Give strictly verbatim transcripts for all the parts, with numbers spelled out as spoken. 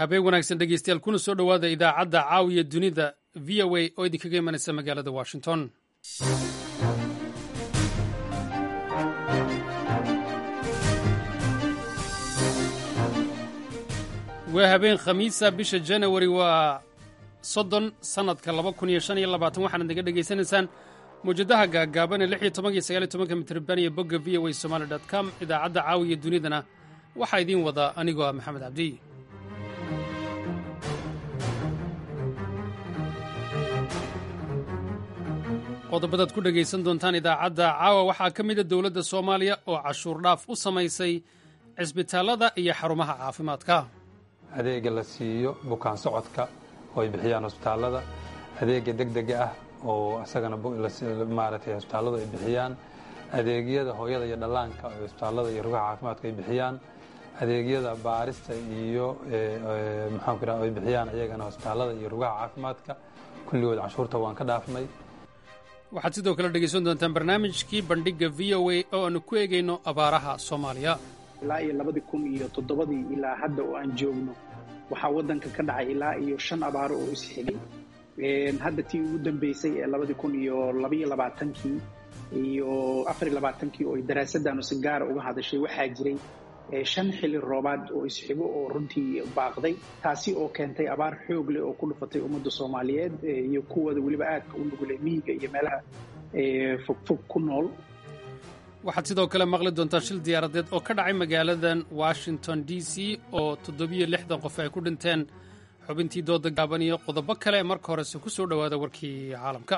habeen wanaagsan dhegeystayaal kuna soo dhowaada idaacadda caawiya dunida v o a oo idinkaga imanaysa magaalada washington. waa habeen khamiisa bisha janawari waa soddon sannadka laba kun iyo shan iyo labaatan waxaanad naga dhegaysanaysaan mawjadaha gaagaaban ee lix iyo tobanka iyo sagaal iyo tobanka mitirban iyo bogga v o a somali dot com. idaacadda caawiya dunidana waxaa idiin wada anigoo ah maxamed cabdi. qodobadaad ku dhegaysan doontaan idaacadda caawa waxaa ka mida dowladda soomaaliya oo cashuur dhaaf u samaysay cisbitaallada iyo xarumaha caafimaadka. adeega la siiyo bukaan socodka oo ay bixiyaan hosbitaallada, adeega degdega ah oo isagana maaragtay hosbitaalladu ay bixiyaan, adeegyada hooyada iyo dhallaanka oo hosbitaallada iyo rugaha caafimaadka ay bixiyaan, adeegyada baarista iyo maxaan ku ay bixiyaan iyagana hosbitaallada iyo rugaha caafimaadka kulligood canshuurta waan ka dhaafnay. waxaad sidoo kale dhegaysan doontaan barnaamijkii bandhigga v o a oo aanu ku eegayno abaaraha soomaaliya. ilaa iyo labadii kun iyo toddobadii ilaa hadda oo aan joogno waxaa waddanka ka dhacay ilaa iyo shan abaaro oo isxigay. hadda tii ugu dambaysay ee labadii kun iyo labaiyo labaatankii iyo afariyo labaatankii oo ay daraasaddaanu si gaara uga hadashay waxaa jiray shan xilli roobaad oo isxigo oo runtii baaqday, taasi oo keentay abaar xoog leh oo ku dhufatay ummadda soomaaliyeed iyo kuwooda weliba aadka u nugulay miyiga iyo meelaha fogfog ku nool. waxaad sidoo kale maqli doontaa shil diyaaradeed oo ka dhacay magaaladan washington d c oo toddobiyo lixdan qof ay ku dhinteen. xubintii dooda gaaban iyo qodobo kale marka horese ku soo dhowaada warkii caalamka.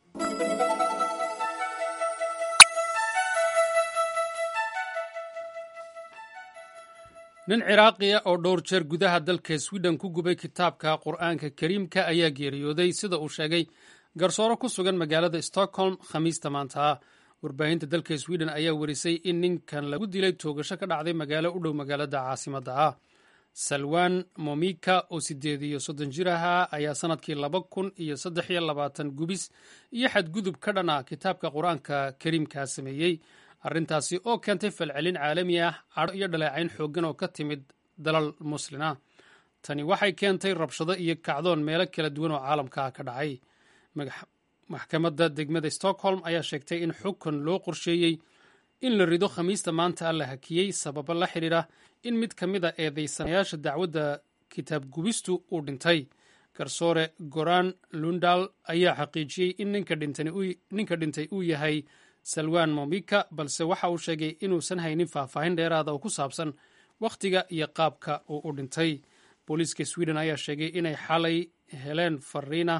nin ciraaqiya oo dhowr jeer gudaha dalka swiden ku gubay kitaabka qur'aanka kariimka ayaa geeriyooday sida uu sheegay garsooro ku sugan magaalada stockholm khamiista maanta. warbaahinta dalka swiden ayaa warisay in ninkan lagu dilay toogasho ka dhacday magaalo u dhow magaalada caasimadda ah. salwan momika oo siddeed iyo soddon jir ahaa ayaa sannadkii laba kun iyo saddex iyo labaatan gubis iyo xadgudub ka dhan ah kitaabka qur-aanka kariimkaa sameeyey, arrintaasi oo keentay falcelin caalami ah, cadho iyo dhaleecayn xooggan oo ka timid dalal muslin ah. tani waxay keentay rabshado iyo kacdoon meelo kala duwan oo caalamka ka dhacay. maxkamadda degmada stockholm ayaa sheegtay in xukun loo qorsheeyey in la rido khamiista maanta a la hakiyey sababo la xidhiidha in mid ka mid a eedaysanayaasha dacwadda kitaab gubistu uu dhintay. garsoore goran lundal ayaa xaqiijiyey in ninka dhintay uu yahay salwan momika, balse waxa uu sheegay inuusan haynin faahfaahin dheeraada oo ku saabsan wakhtiga iyo qaabka uu u dhintay. booliiska sweden ayaa sheegay inay xalay heleen fariina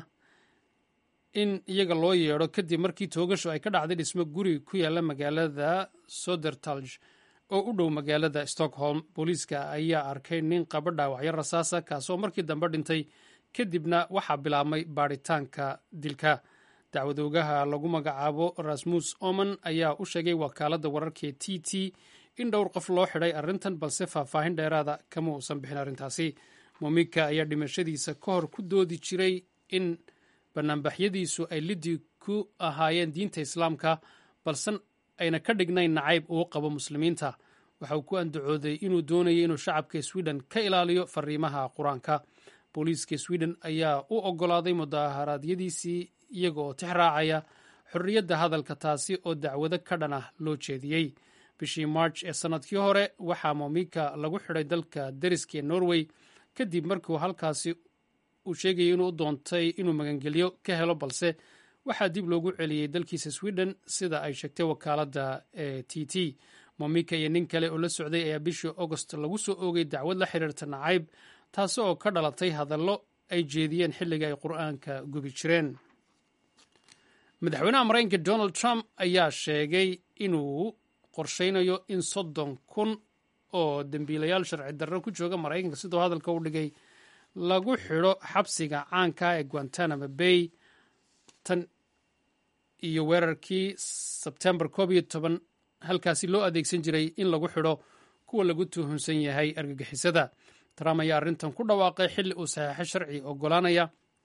in iyaga loo yeedho kadib markii toogasho ay ka dhacday dhismo guri ku yaala magaalada sodertalj oo u dhow magaalada stockholm. booliiska ayaa arkay nin qaba dhaawacyo rasaasa kaasoo markii dambe dhintay, kadibna waxaa bilaabmay baadhitaanka dilka. dacwadoogaha lagu magacaabo rasmus oman ayaa u sheegay wakaaladda wararkee t t in dhowr qof loo xidhay arrintan, balse faahfaahin dheeraada kama uusan bixin arrintaasi. momika ayaa dhimashadiisa ka hor ku doodi jiray in banaanbaxyadiisu ay liddi ku ahaayeen diinta islaamka, balse ayna ka dhignayn nacayb uu qabo muslimiinta. waxa uu ku andacooday inuu doonayay inuu shacabka sweden ka ilaaliyo fariimaha qur-aanka. booliiska sweden ayaa u oggolaaday mudaharaadyadiisii iyaga oo tix raacaya xorriyadda hadalka, taasi oo dacwado ka dhan ah loo jeediyey. bishii march ee sannadkii hore waxaa momika lagu xidhay dalka deriska ee norway kadib markiu halkaasi uu sheegayay inuu u doontay inuu magangelyo ka helo, balse waxaa dib loogu celiyey dalkiisa sweden sida ay sheegtay wakaaladda ee t t. momika iyo nin kale oo la socday ayaa bishii augost lagu soo oogay dacwad la xiriirta nacayb, taasi oo ka dhalatay hadallo ay jeediyeen xilliga ay qur-aanka gubi jireen. madaxweynaha maraykanka donald trump ayaa sheegay inuu qorshaynayo in soddon kun oo dembiilayaal sharci darro ku jooga maraykanka sidoo hadalka u dhigay lagu xidho xabsiga caanka ee guantanamo bay tan iyo weerarkii sebtembar koob iyo toban halkaasi loo adeegsan jiray in lagu xidho kuwa lagu tuhunsan yahay argagixisada. trump ayaa arrintan ku dhawaaqay xilli uu saxeexay sharci oggolaanaya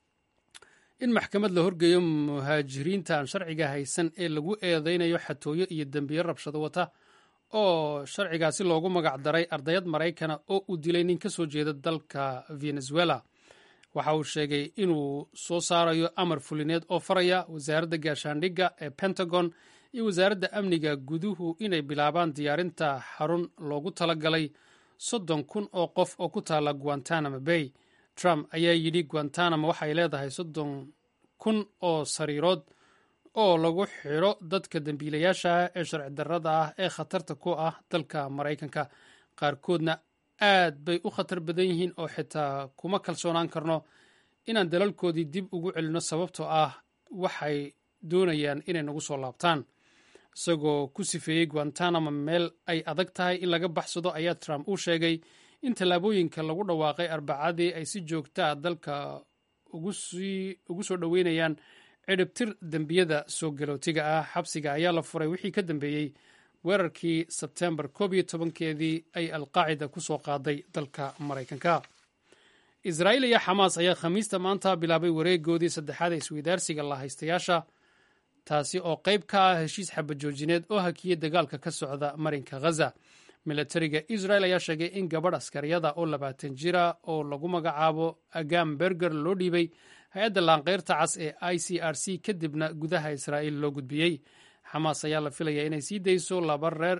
in maxkamad la horgeeyo muhaajiriinta aan sharciga haysan ee lagu eedeynayo xatooyo iyo dembiyo rabshado wata oo sharcigaasi loogu magac daray ardayad maraykana oo uu dilay nin ka soo jeeda dalka venezuela. waxa uu sheegay inuu soo saarayo amar fulineed oo faraya wasaaradda gaashaandhigga ee pentagon iyo wasaaradda amniga guduhu inay bilaabaan diyaarinta xarun loogu talagalay soddon kun oo qof oo ku taala guantanamo bay. trump ayaa yidhi guantanamo waxay leedahay soddon kun oo sariirood oo lagu xidho dadka dembiilayaasha ah ee sharci darrada ah ee khatarta ku ah dalka maraykanka. qaarkoodna aad bay u khatar badan yihiin oo xitaa kuma kalsoonaan karno inaan dalalkoodii dib ugu celinno sababtoo ah waxay doonayaan inay nagu soo laabtaan. isagoo ku sifeeyey guantanamo meel ay adag tahay in laga baxsado ayaa trump uu sheegay in tallaabooyinka lagu dhawaaqay arbacadii ay si joogta ah dalka ugu soo dhoweynayaan cidhibtir dembiyada soo galootiga ah. xabsiga ayaa la furay wixii ka dambeeyey weerarkii sebtembar koob iyo tobankeedii ay alqaacida ku soo qaaday dalka maraykanka. israa'iil iyo xamaas ayaa khamiista maanta bilaabay wareegoodii saddexaad ee isweydaarsiga lahaystayaasha, taasi oo qayb ka ah heshiis xabadjoojineed oo hakiyey dagaalka ka socda marinka ghaza. milatariga israel ayaa sheegay in gabadh askariyada oo labaatan jira oo lagu magacaabo agam berger loo dhiibay hay-adda laanqeyrta cas ee i c r c kadibna gudaha israa'iil loo gudbiyey. xamaas ayaa la filaya inay sii dayso laba reer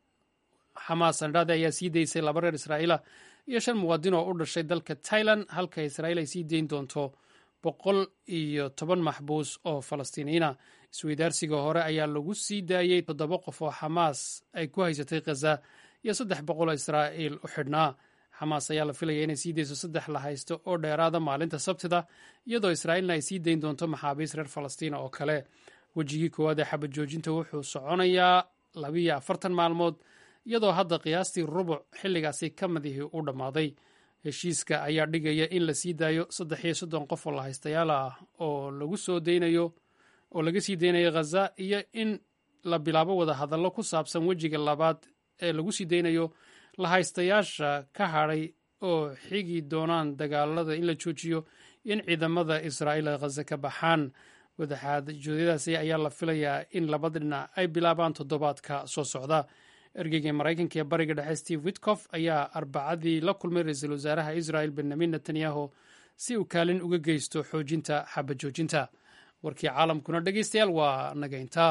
xamaas andhade ayaa sii daysay laba reer israa'iila iyo shan muwaadin oo u dhashay dalka tailan, halka israa'iil ay sii dayn doonto boqol iyo toban maxbuus oo falastiiniyiina. isweydaarsiga hore ayaa lagu sii daayey toddoba qof oo xamaas ay ku haysatay khaza iyo saddex boqol oo israa'iil u xidhnaa. xamaas ayaa la filaya inay sii dayso saddex la haysto oo dheeraada maalinta sabtida, iyadoo israa'iilna ay sii dayn doonto maxaabiis reer falastiina oo kale. wejigii koowaad ee xabad joojinta wuxuu soconayaa labiyo afartan maalmood, iyadoo hadda qiyaastii rubuc xilligaasi ka midihii u dhammaaday. heshiiska ayaa dhigaya in la sii daayo saddex iyo soddon qof oo lahaystayaal ah oo lagu soo daynayo oo laga sii daynayo khaza, iyo in la bilaabo wada hadallo ku saabsan wejiga labaad ee lagu sii daynayo lahaystayaasha ka hadhay oo xigi doonaan dagaalada in la joojiyo iyo in ciidamada israa'iil ay khaza ka baxaan. wadaxaajoodadaasi ayaa la filayaa in labada dhinac ay bilaabaan toddobaadka soo socda. ergeyga maraykanka ee bariga dhexe steve witkof ayaa arbacadii la kulmay ra-iisul wasaaraha israel benyamin netanyahu si uu kaalin uga geysto xoojinta xabad joojinta. warkii caalamkuna dhegeystayaal waa nageynta.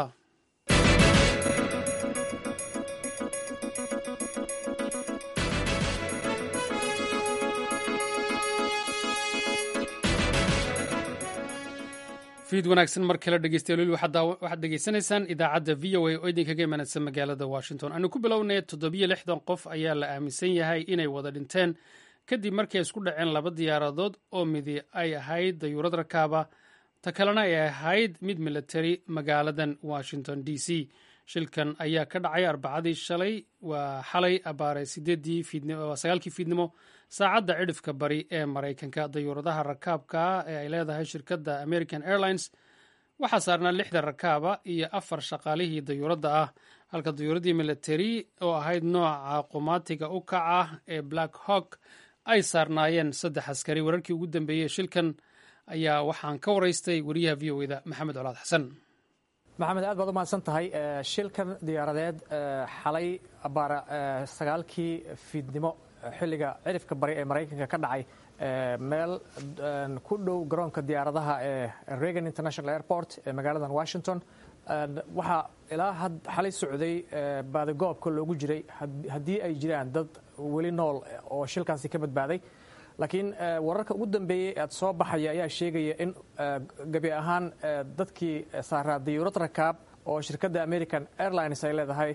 fiid wanaagsan mar kale dhegeystayaal, waxaad degeysanaysaan idaacadda v o a oo idinkaga imanaysa magaalada washington. aanu ku bilownay toddobiyo lixdan qof ayaa la aaminsan yahay inay wada dhinteen kadib markii ay isku dhaceen laba diyaaradood oo midi ay ahayd dayuurad rakaaba, ta kalena ay ahayd mid military magaaladan washington d c. shilkan ayaa ka dhacay arbacadii shalay waa xalay abaaray sideedii sagaalkii fiidnimo saacadda cidhifka bari ee maraykanka. dayuuradaha rakaabka ee ay leedahay shirkadda american airlines waxaa saarnaa lixda rakaaba iyo afar shaqaalihii dayuuradda ah, halka dayuuradii military oo ahayd nooca qumaatiga u kaca ee black hawk ay saarnaayeen saddex askari. wararkii ugu dambeeyey shilkan ayaa waxaan ka waraystay wariyaha v o eda maxamed colaad xasan. maxamed aad baad u mahadsan tahay. shilkan diyaaradeed xalay abaara sagaalkii fiidnimo xilliga cidhifka bari ee maraykanka ka dhacay meel ku dhow garoonka diyaaradaha ee reagan international airport ee magaaladan washington. waxaa ilaa xalay socday baadigoobka loogu jiray haddii ay jiraan dad weli nool oo shilkaasi ka badbaaday, laakiin wararka ugu dambeeyey aad soo baxaya ayaa sheegaya in gebi ahaan dadkii saaraa dayuurad rakaab oo shirkadda american airlines ay leedahay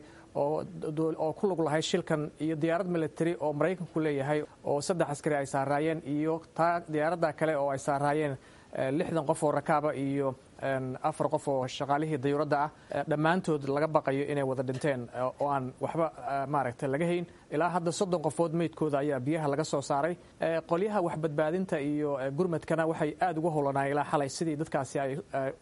oo ku lug lahay shilkan iyo diyaarad military oo maraykanku leeyahay oo saddex askari ay saaraayeen iyo taa diyaaradda kale oo ay saaraayeen lixdan qof oo rakaaba iyo afar qof oo shaqaalihii dayuuradda ah, dhammaantood laga baqayo inay wada dhinteen oo aan waxba maaragtay laga hayn. ilaa hadda soddon qofood meydkooda ayaa biyaha laga soo saaray. qolyaha waxbadbaadinta iyo gurmadkana waxay aad uga howlanayeen ilaa xalay sidii dadkaasi ay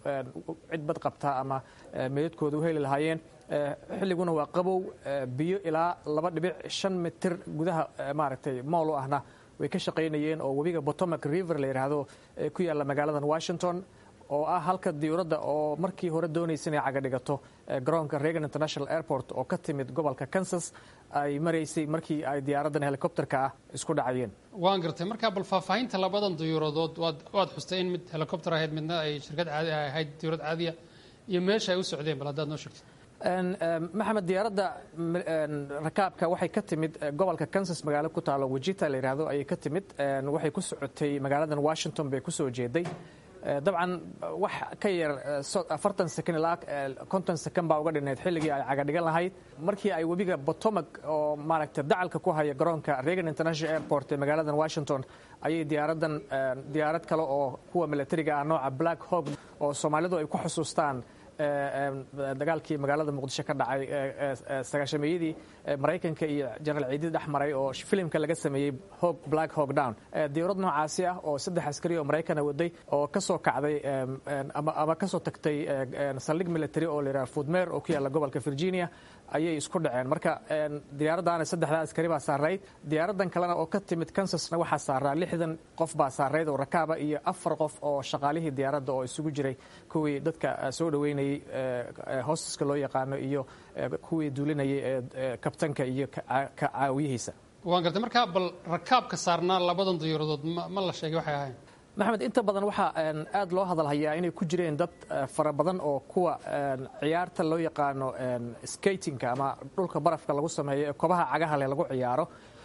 cid bad qabtaa ama meydadkooda u heli lahaayeen. xilliguna waa qabow, biyo ilaa laba dhibic shan mitir gudaha maaragtay mool u ahna way ka shaqaynayeen oo webiga Potomac River la yiraahdo ku yaala magaaladan Washington oo ah halka diyuuradda oo markii hore doonaysa inay caga dhigato garoonka Reagan International Airport oo ka timid gobolka Kansas ay maraysay markii ay diyaaraddan helicopterka ah isku dhacayeen. waan gartay marka bal faahfaahinta labadan diyuuradood waad waad xustay in mid helicopter ahayd midna ay shirkad caadi ahayd diyuurad caadiya iyo meesha ay u socdeen bal haddaad noo sheegtid. maxamed diyaaradda rakaabka waxay ka timid gobolka Kansas magaalo ku taalo Wichita la yiraahdo ayay ka timid waxay ku socotay magaaladan Washington bay ku soo jeeday dabcan wax ka yar afartan second ilaa konton second baa uga dhineed xilligii ay caga dhigan lahayd markii ay webiga Potomac oo maaragtay dacalka ku haya garoonka Reagan International Airport ee magaaladan Washington ayay diyaaraddan diyaarad kale oo kuwa militariga ah nooca Black Hawk oo Soomaalidu ay ku xusuustaan dagaalkii magaalada Muqdisho ka dhacay sagaashameeyadii Mareykanka iyo General Ciidi dhexmaray oo filimka laga sameeyay Hawk Black Hawk Down diyaarad noocaasi ah oo saddex askari oo Mareykan waday oo ka soo kacday ama ama ka soo tagtay saldhig military oo la yiraahdo Fort Meade oo ku yaala gobolka Virginia ayay isku dhaceen marka diyaaraddan saddexda askari baa saaray diyaaraddan kalena oo ka timid Kansasna waxa saaraa lixdan qof baa saaray oo rakaaba iyo afar qof oo shaqaalihii diyaaradda oo isugu jiray kuwii dadka soo dhaweynay hostaska loo yaqaano iyo kuwii duulinayay kabtanka iyo caawiyihiisa. waan gartay marka bal rakaabka saarnaa labadan diyaaradood ma la sheegay waxay ahayn. maxamed inta badan waxaa aad loo hadal hayaa inay ku jireen dad fara badan oo kuwa ciyaarta loo yaqaano skatingka ama dhulka barafka lagu sameeyo ee kobaha cagaha leh lagu ciyaaro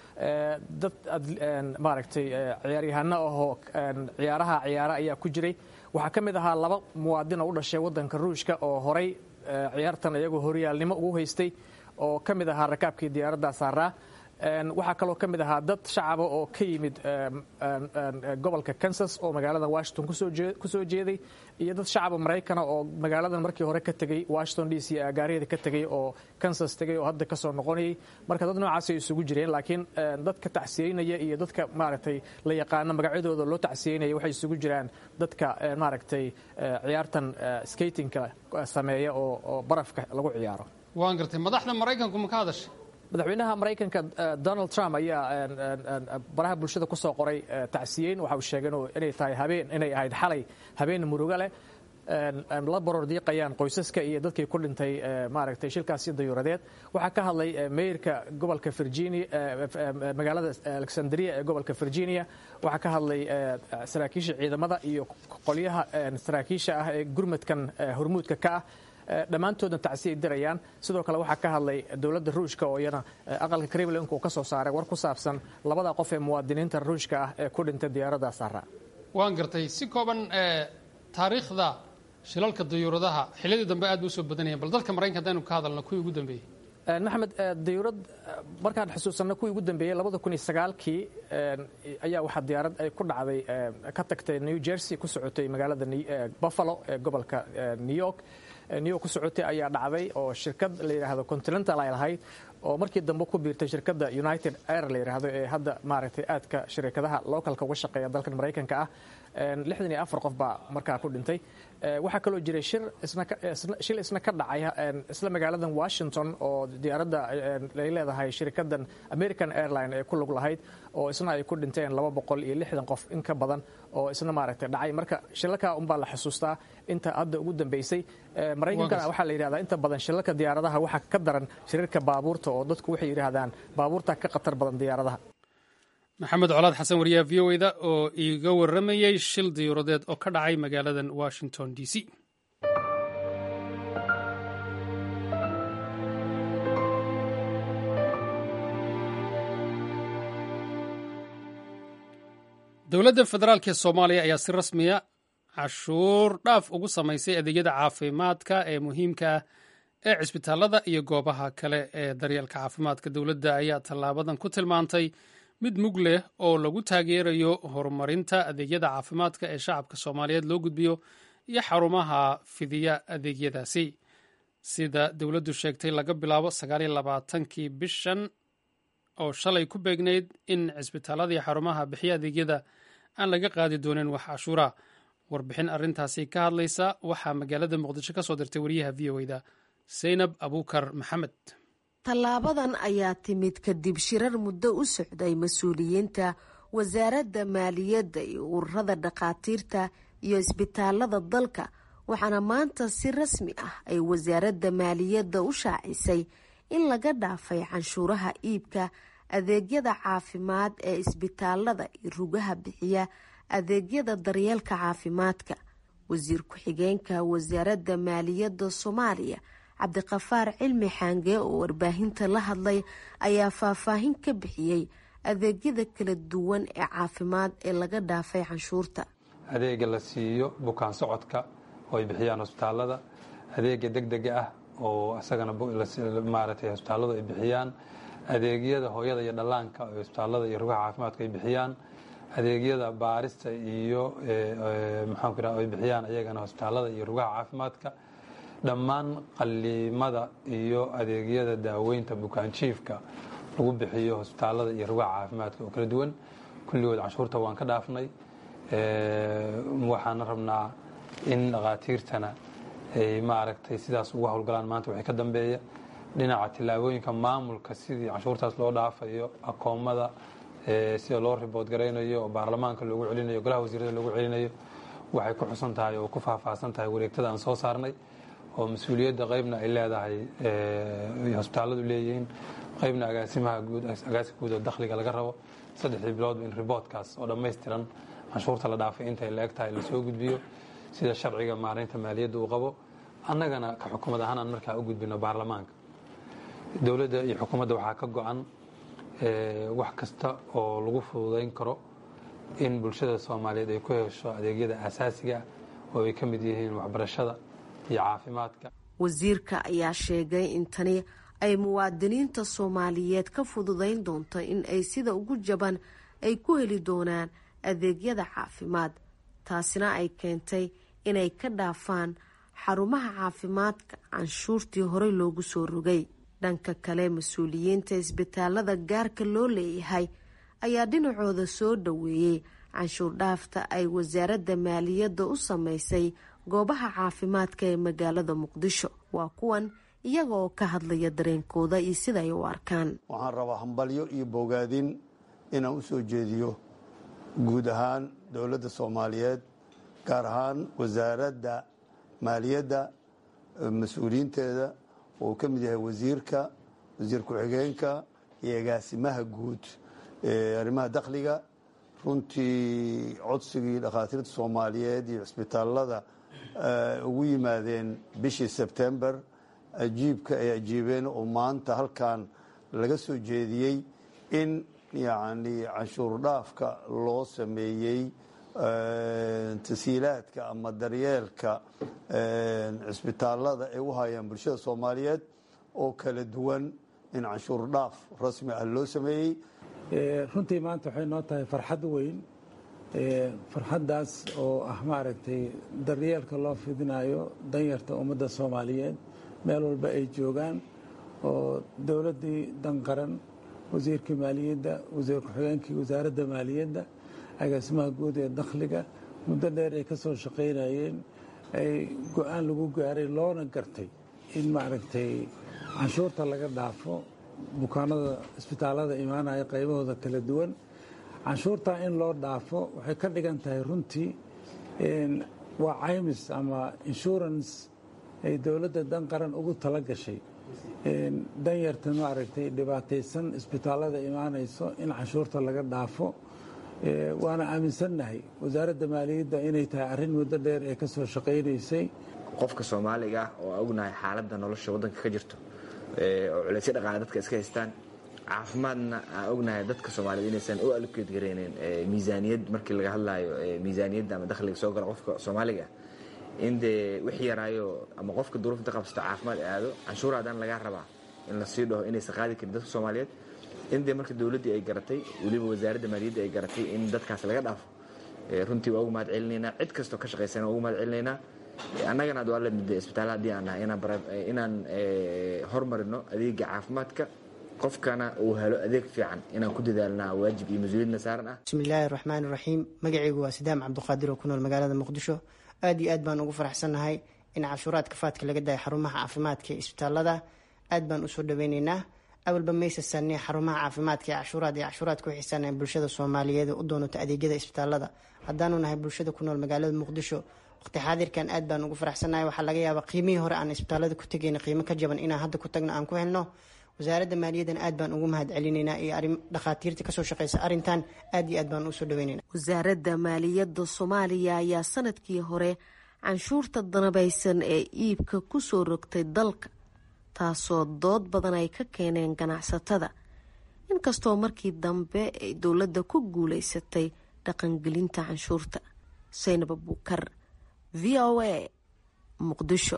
dad maaragtay ciyaaryahano ahoo ciyaaraha ciyaara ayaa ku jiray waxaa ka mid ahaa laba muwaadin oo u dhashay waddanka Ruushka oo horay ciyaartan iyagoo horyaalnimo ugu haystay oo ka mid ahaa rakaabkii diyaaradda saaraa waxaa kaloo ka mid ahaa dad shacaba oo ka yimid gobolka Kansas oo magaalada Washington ku soo jeeday iyo dad shacaba Mareykan oo magaaladan markii hore ka tagay Washington D C gaariyada ka tagay oo Kansas tagay oo hadda ka soo noqonayay marka dad noocaas ay isugu jireen laakiin dadka tacsiyeynaya iyo dadka maaragtay la yaqaan magacyadooda loo tacsiyeynaya waxay isugu jiraan dadka maaragtay ciyaartan skatingka sameeya oo barafka lagu ciyaaro. waan gartay madaxda Mareykanku ma ka hadashay. madaxweynaha Mareykanka Donald Trump ayaa baraha bulshada ku soo qoray tacsiyeyn waxa uu sheegay inay tahay habeen inay ahayd xalay habeen murugo leh la baroor diiqayaan qoysaska iyo dadkii ku dhintay maaragtay shilkaasi diyuuradeed waxaa ka hadlay mayorka gobolka Virginia magaalada Alexandria ee gobolka Virginia waxaa ka hadlay saraakiisha ciidamada iyo qolyaha saraakiisha ah ee gurmadkan hormuudka ka ah dhammaantoodna tacsiye dirayaan sidoo kale waxaa ka hadlay dowladda Ruushka oo iyana aqalka Kremlin-ka ka soo saaray war ku saabsan labada qof ee muwaadiniinta Ruushka ah ee ku dhintay diyaaradda saaraa. waan gartay si kooban taariikhda shilalka diyuuradaha xilladii dambe aad u soo badanayeen bal dalka Mareykanka hadaynu ka hadalno kuwii ugu dambeeyay. maxamed diyuurad markaan xusuusanno kuwii ugu dambeeyay labada kun iyo sagaalkii ayaa waxaa diyaarad ay ku dhacday ka tagtay New Jersey ku socotay magaalada Buffalo ee gobolka New York New York ku socotay ayaa dhacday oo shirkad la yiraahdo Continental ay lahayd oo markii dambe ku biirtay shirkadda United Air la yiraahdo ee hadda maaragtay aadka shirkadaha localka uga shaqeeya dalka Mareykanka ah lixdan iyo afar qof baa markaa ku dhintay waxaa kaloo jiray shir isna shil isna ka dhacay isla magaaladan Washington oo diyaaradda ay leedahay shirkaddan American Airlines ee ku lug lahayd oo isna ay ku dhinteen laba boqol iyo lixdan qof in ka badan oo isna maaragtay dhacay marka shilalka un baa la xusuustaa inta hadda ugu dambeysay Mareykankana waxaa la yiraahdaa inta badan shilalka diyaaradaha waxaa ka daran shirarka baabuurta oo dadku waxay yiraahdaan baabuurta ka khatar badan diyaaradaha. maxamed colaad xasan wariyaha v o da oo iiga waramayay shil diyuuradeed oo ka dhacay magaaladan Washington D C. dowladda federaalk ee Soomaaliya ayaa si rasmiya cashuur dhaaf ugu samaysay adeegyada caafimaadka ee muhiimka ah ee cisbitaalada iyo goobaha kale ee daryeelka caafimaadka. dowladda ayaa tallaabadan ku tilmaantay mid mug leh oo lagu taageerayo horumarinta adeegyada caafimaadka ee shacabka Soomaaliyeed loo gudbiyo iyo xarumaha fidiya adeegyadaasi. sida dowladdu sheegtay laga bilaabo sagaal iyo labaatankii bishan oo shalay ku beegnayd in cisbitaalada iyo xarumaha bixiya adeegyada aan laga qaadi doonin wax cashuura. warbixin arrintaasi ka hadlaysa waxaa magaalada Muqdisho ka soo dirtay wariyaha v o da Zaynab Abuukar Maxamed. tallaabadan ayaa timid kadib shirar muddo u socday mas-uuliyiinta wasaaradda maaliyadda iyo ururada dhakhaatiirta iyo isbitaalada dalka, waxaana maanta si rasmi ah ay wasaaradda maaliyadda u shaacisay in laga dhaafay canshuuraha iibka adeegyada caafimaad ee isbitaalada iyo rugaha bixiya adeegyada daryeelka caafimaadka. wasiir ku-xigeenka wasaaradda maaliyadda Soomaaliya Cabdiqafaar Cilmi Xaange oo warbaahinta la hadlay ayaa faahfaahin ka bixiyey adeegyada kala duwan ee caafimaad ee laga dhaafay canshuurta. adeega la siiyo bukaan socodka oo ay bixiyaan isbitaalada, adeega degdega ah oo asagana maaragtay isbitaaladu ay bixiyaan, adeegyada hooyada iyo dhallaanka oo isbitaalada iyo rugaha caafimaadka ay bixiyaan, adeegyada baarista iyo maxaan ku rahaa ay bixiyaan ayagana isbitaalada iyo rugaha caafimaadka, dhammaan qaliimada iyo adeegyada daaweynta bukaan jiifka lagu bixiyo isbitaalada iyo rugaha caafimaadka oo kala duwan kulligood canshuurta waan ka dhaafnay. waxaan rabnaa in dhakhaatiirtana ay maaragtay sidaas ugu howlgalaan maanta waxay ka dambeeya dhinaca tillaabooyinka maamulka sidii canshuurtaas loo dhaafayo, akoomada sida loo ribood garaynayo oo baarlamaanka loogu celinayo, golaha wasiirada loogu celinayo, waxay ku xusan tahay oo ku faahfaahsan tahay wareegtada aan soo saarnay oo mas-uuliyadda qaybna ay leedahay hosbitaalladu leeyihiin, qaybna agaasimaha guud agaasika guud oo dakhliga laga rabo. saddexdii biloodba in riboodkaas oo dhammaystiran canshuurta la dhaafay intay la eg tahay lasoo gudbiyo sida sharciga maareynta maaliyadda uu qabo. annagana ka xukuumad ahaan aan markaa u gudbino baarlamaanka. dowladda iyo xukuumadda waxaa ka go-an wax kasta oo lagu fududayn karo in bulshada Soomaaliyeed ay ku hesho adeegyada aasaasiga oo ay ka mid yihiin waxbarashada iyo caafimaadka. wasiirka ayaa sheegay in tani ay muwaadiniinta Soomaaliyeed ka fududayn doonto in ay sida ugu jaban ay ku heli doonaan adeegyada caafimaad, taasina ay keentay inay ka dhaafaan xarumaha caafimaadka canshuurtii horey loogu soo rogay. dhanka kale, mas-uuliyiinta isbitaalada gaarka loo leeyahay ayaa dhinacooda soo dhaweeyey canshuur dhaafta ay wasaaradda maaliyadda u samaysay goobaha caafimaadka ee magaalada Muqdisho. waa kuwan iyaga oo ka hadlaya dareenkooda iyo sida ay u arkaan. waxaan rabaa hambalyo iyo bogaadin inaan u soo jeediyo guud ahaan dowladda Soomaaliyeed, gaar ahaan wasaaradda maaliyadda mas-uuliyiinteeda oo ka mid yahay wasiirka, wasiir ku-xigeenka iyo agaasimaha guud ee arrimaha dakhliga. runtii codsigii dhakhaatiirta Soomaaliyeed iyo cisbitaalada ugu yimaadeen bishii Sebtembar, ajiibka ay ajiibeen oo maanta halkan laga soo jeediyey in yacni canshuur dhaafka loo sameeyey tasiilaadka ama daryeelka cisbitaalada ay u hayaan bulshada Soomaaliyeed oo kala duwan in canshuur dhaaf rasmi ah loo sameeyey. runtii maanta waxay noo tahay farxad weyn, farxaddaas oo ah maaragtay daryeelka loo fidinayo danyarta ummadda Soomaaliyeed meel walba ay joogaan, oo dowladdii danqaran, wasiirka maaliyadda, wasiir ku-xigeenkii wasaaradda maaliyadda, agaasimaha guud ee dakhliga muddo dheer ay ka soo shaqaynayeen, ay go-aan lagu gaaray loona gartay in maaragtay canshuurta laga dhaafo bukaanada isbitaalada imaanaya qaybahooda kala duwan. canshuurtaa in loo dhaafo waxay ka dhigan tahay runtii waa caymis ama insurance ay dowladda dan qaran ugu tala gashay danyarta maaragtay dhibaataysan isbitaalada imaanayso in canshuurta laga dhaafo. waana aaminsannahay wasaaradda maaliyadda inay tahay arrin muddo dheer ee ka soo shaqaynaysay. qofka Soomaaliga ah oo ognahay xaaladda nolosha waddanka ka jirto oo culeysyo dhaqaale dadka iska haystaan, caafimaadna aan ognahay dadka Soomaaliyeed inaysan u allokeed gareyneen miisaaniyad markii laga hadlayo miisaaniyadda ama dakhliga soo gala qofka Soomaaliga in dee wixii yaraayo ama qofka duruufta qabsata caafimaad aado canshuur haddana laga rabaa in la sii dhaho inaysan qaadi karin dadka Soomaaliyeed. in dee marka dowladdii ay garatay, weliba wasaaradda maaliyadda ay garatay in dadkaas laga dhaafo, runtii waa ugu mahad celinaynaa. cid kastoo ka shaqaysana waa ugu mahad celinaynaa. annagana ad waa la midday isbitaalla haddii aan nahay inaan hormarino adeega caafimaadka, qofkana uu helo adeeg fiican inaan ku dadaalnaa waajib iyo mas-uuliyadna saaran ah. bismillaahi raxmaani raxiim. magacaygu waa Sidaam Cabdiqaadir oo ku nool magaalada Muqdisho. aad iyo aad baan ugu faraxsannahay in cashuuraadka faadka laga dayo xarumaha caafimaadka ee isbitaalada. aad baan usoo dhaweynaynaa. awalba maysa saarnay xarumaha caafimaadka ee cashuuraad iyo cashuuraad ku xisaanaya bulshada soomaaliyeed u doonato adeegyada isbitaalada. haddaanu nahay bulshada ku nool magaalada muqdisho waqti xaadirkan aad baan ugu faraxsanahay. waxaa laga yaabaa qiimihii hore aan isbitaalada ku tegayna qiimo ka jaban inaan hadda ku tagno aan ku helno. wasaaradda maaliyadan aad baan ugu mahad celinaynaa iyo arrin dhakhaatiirta kasoo shaqeysa arrintan aad iyo aad baan usoo dhaweynaynaa. wasaaradda maaliyadda soomaaliya ayaa sanadkii hore canshuurta danabaysan ee iibka kusoo rogtay dalka, taasoo dood badan ay ka keeneen ganacsatada, inkastoo markii dambe ay dowladda ku guuleysatay dhaqangelinta canshuurta. saynab abuukar, v o a, muqdisho.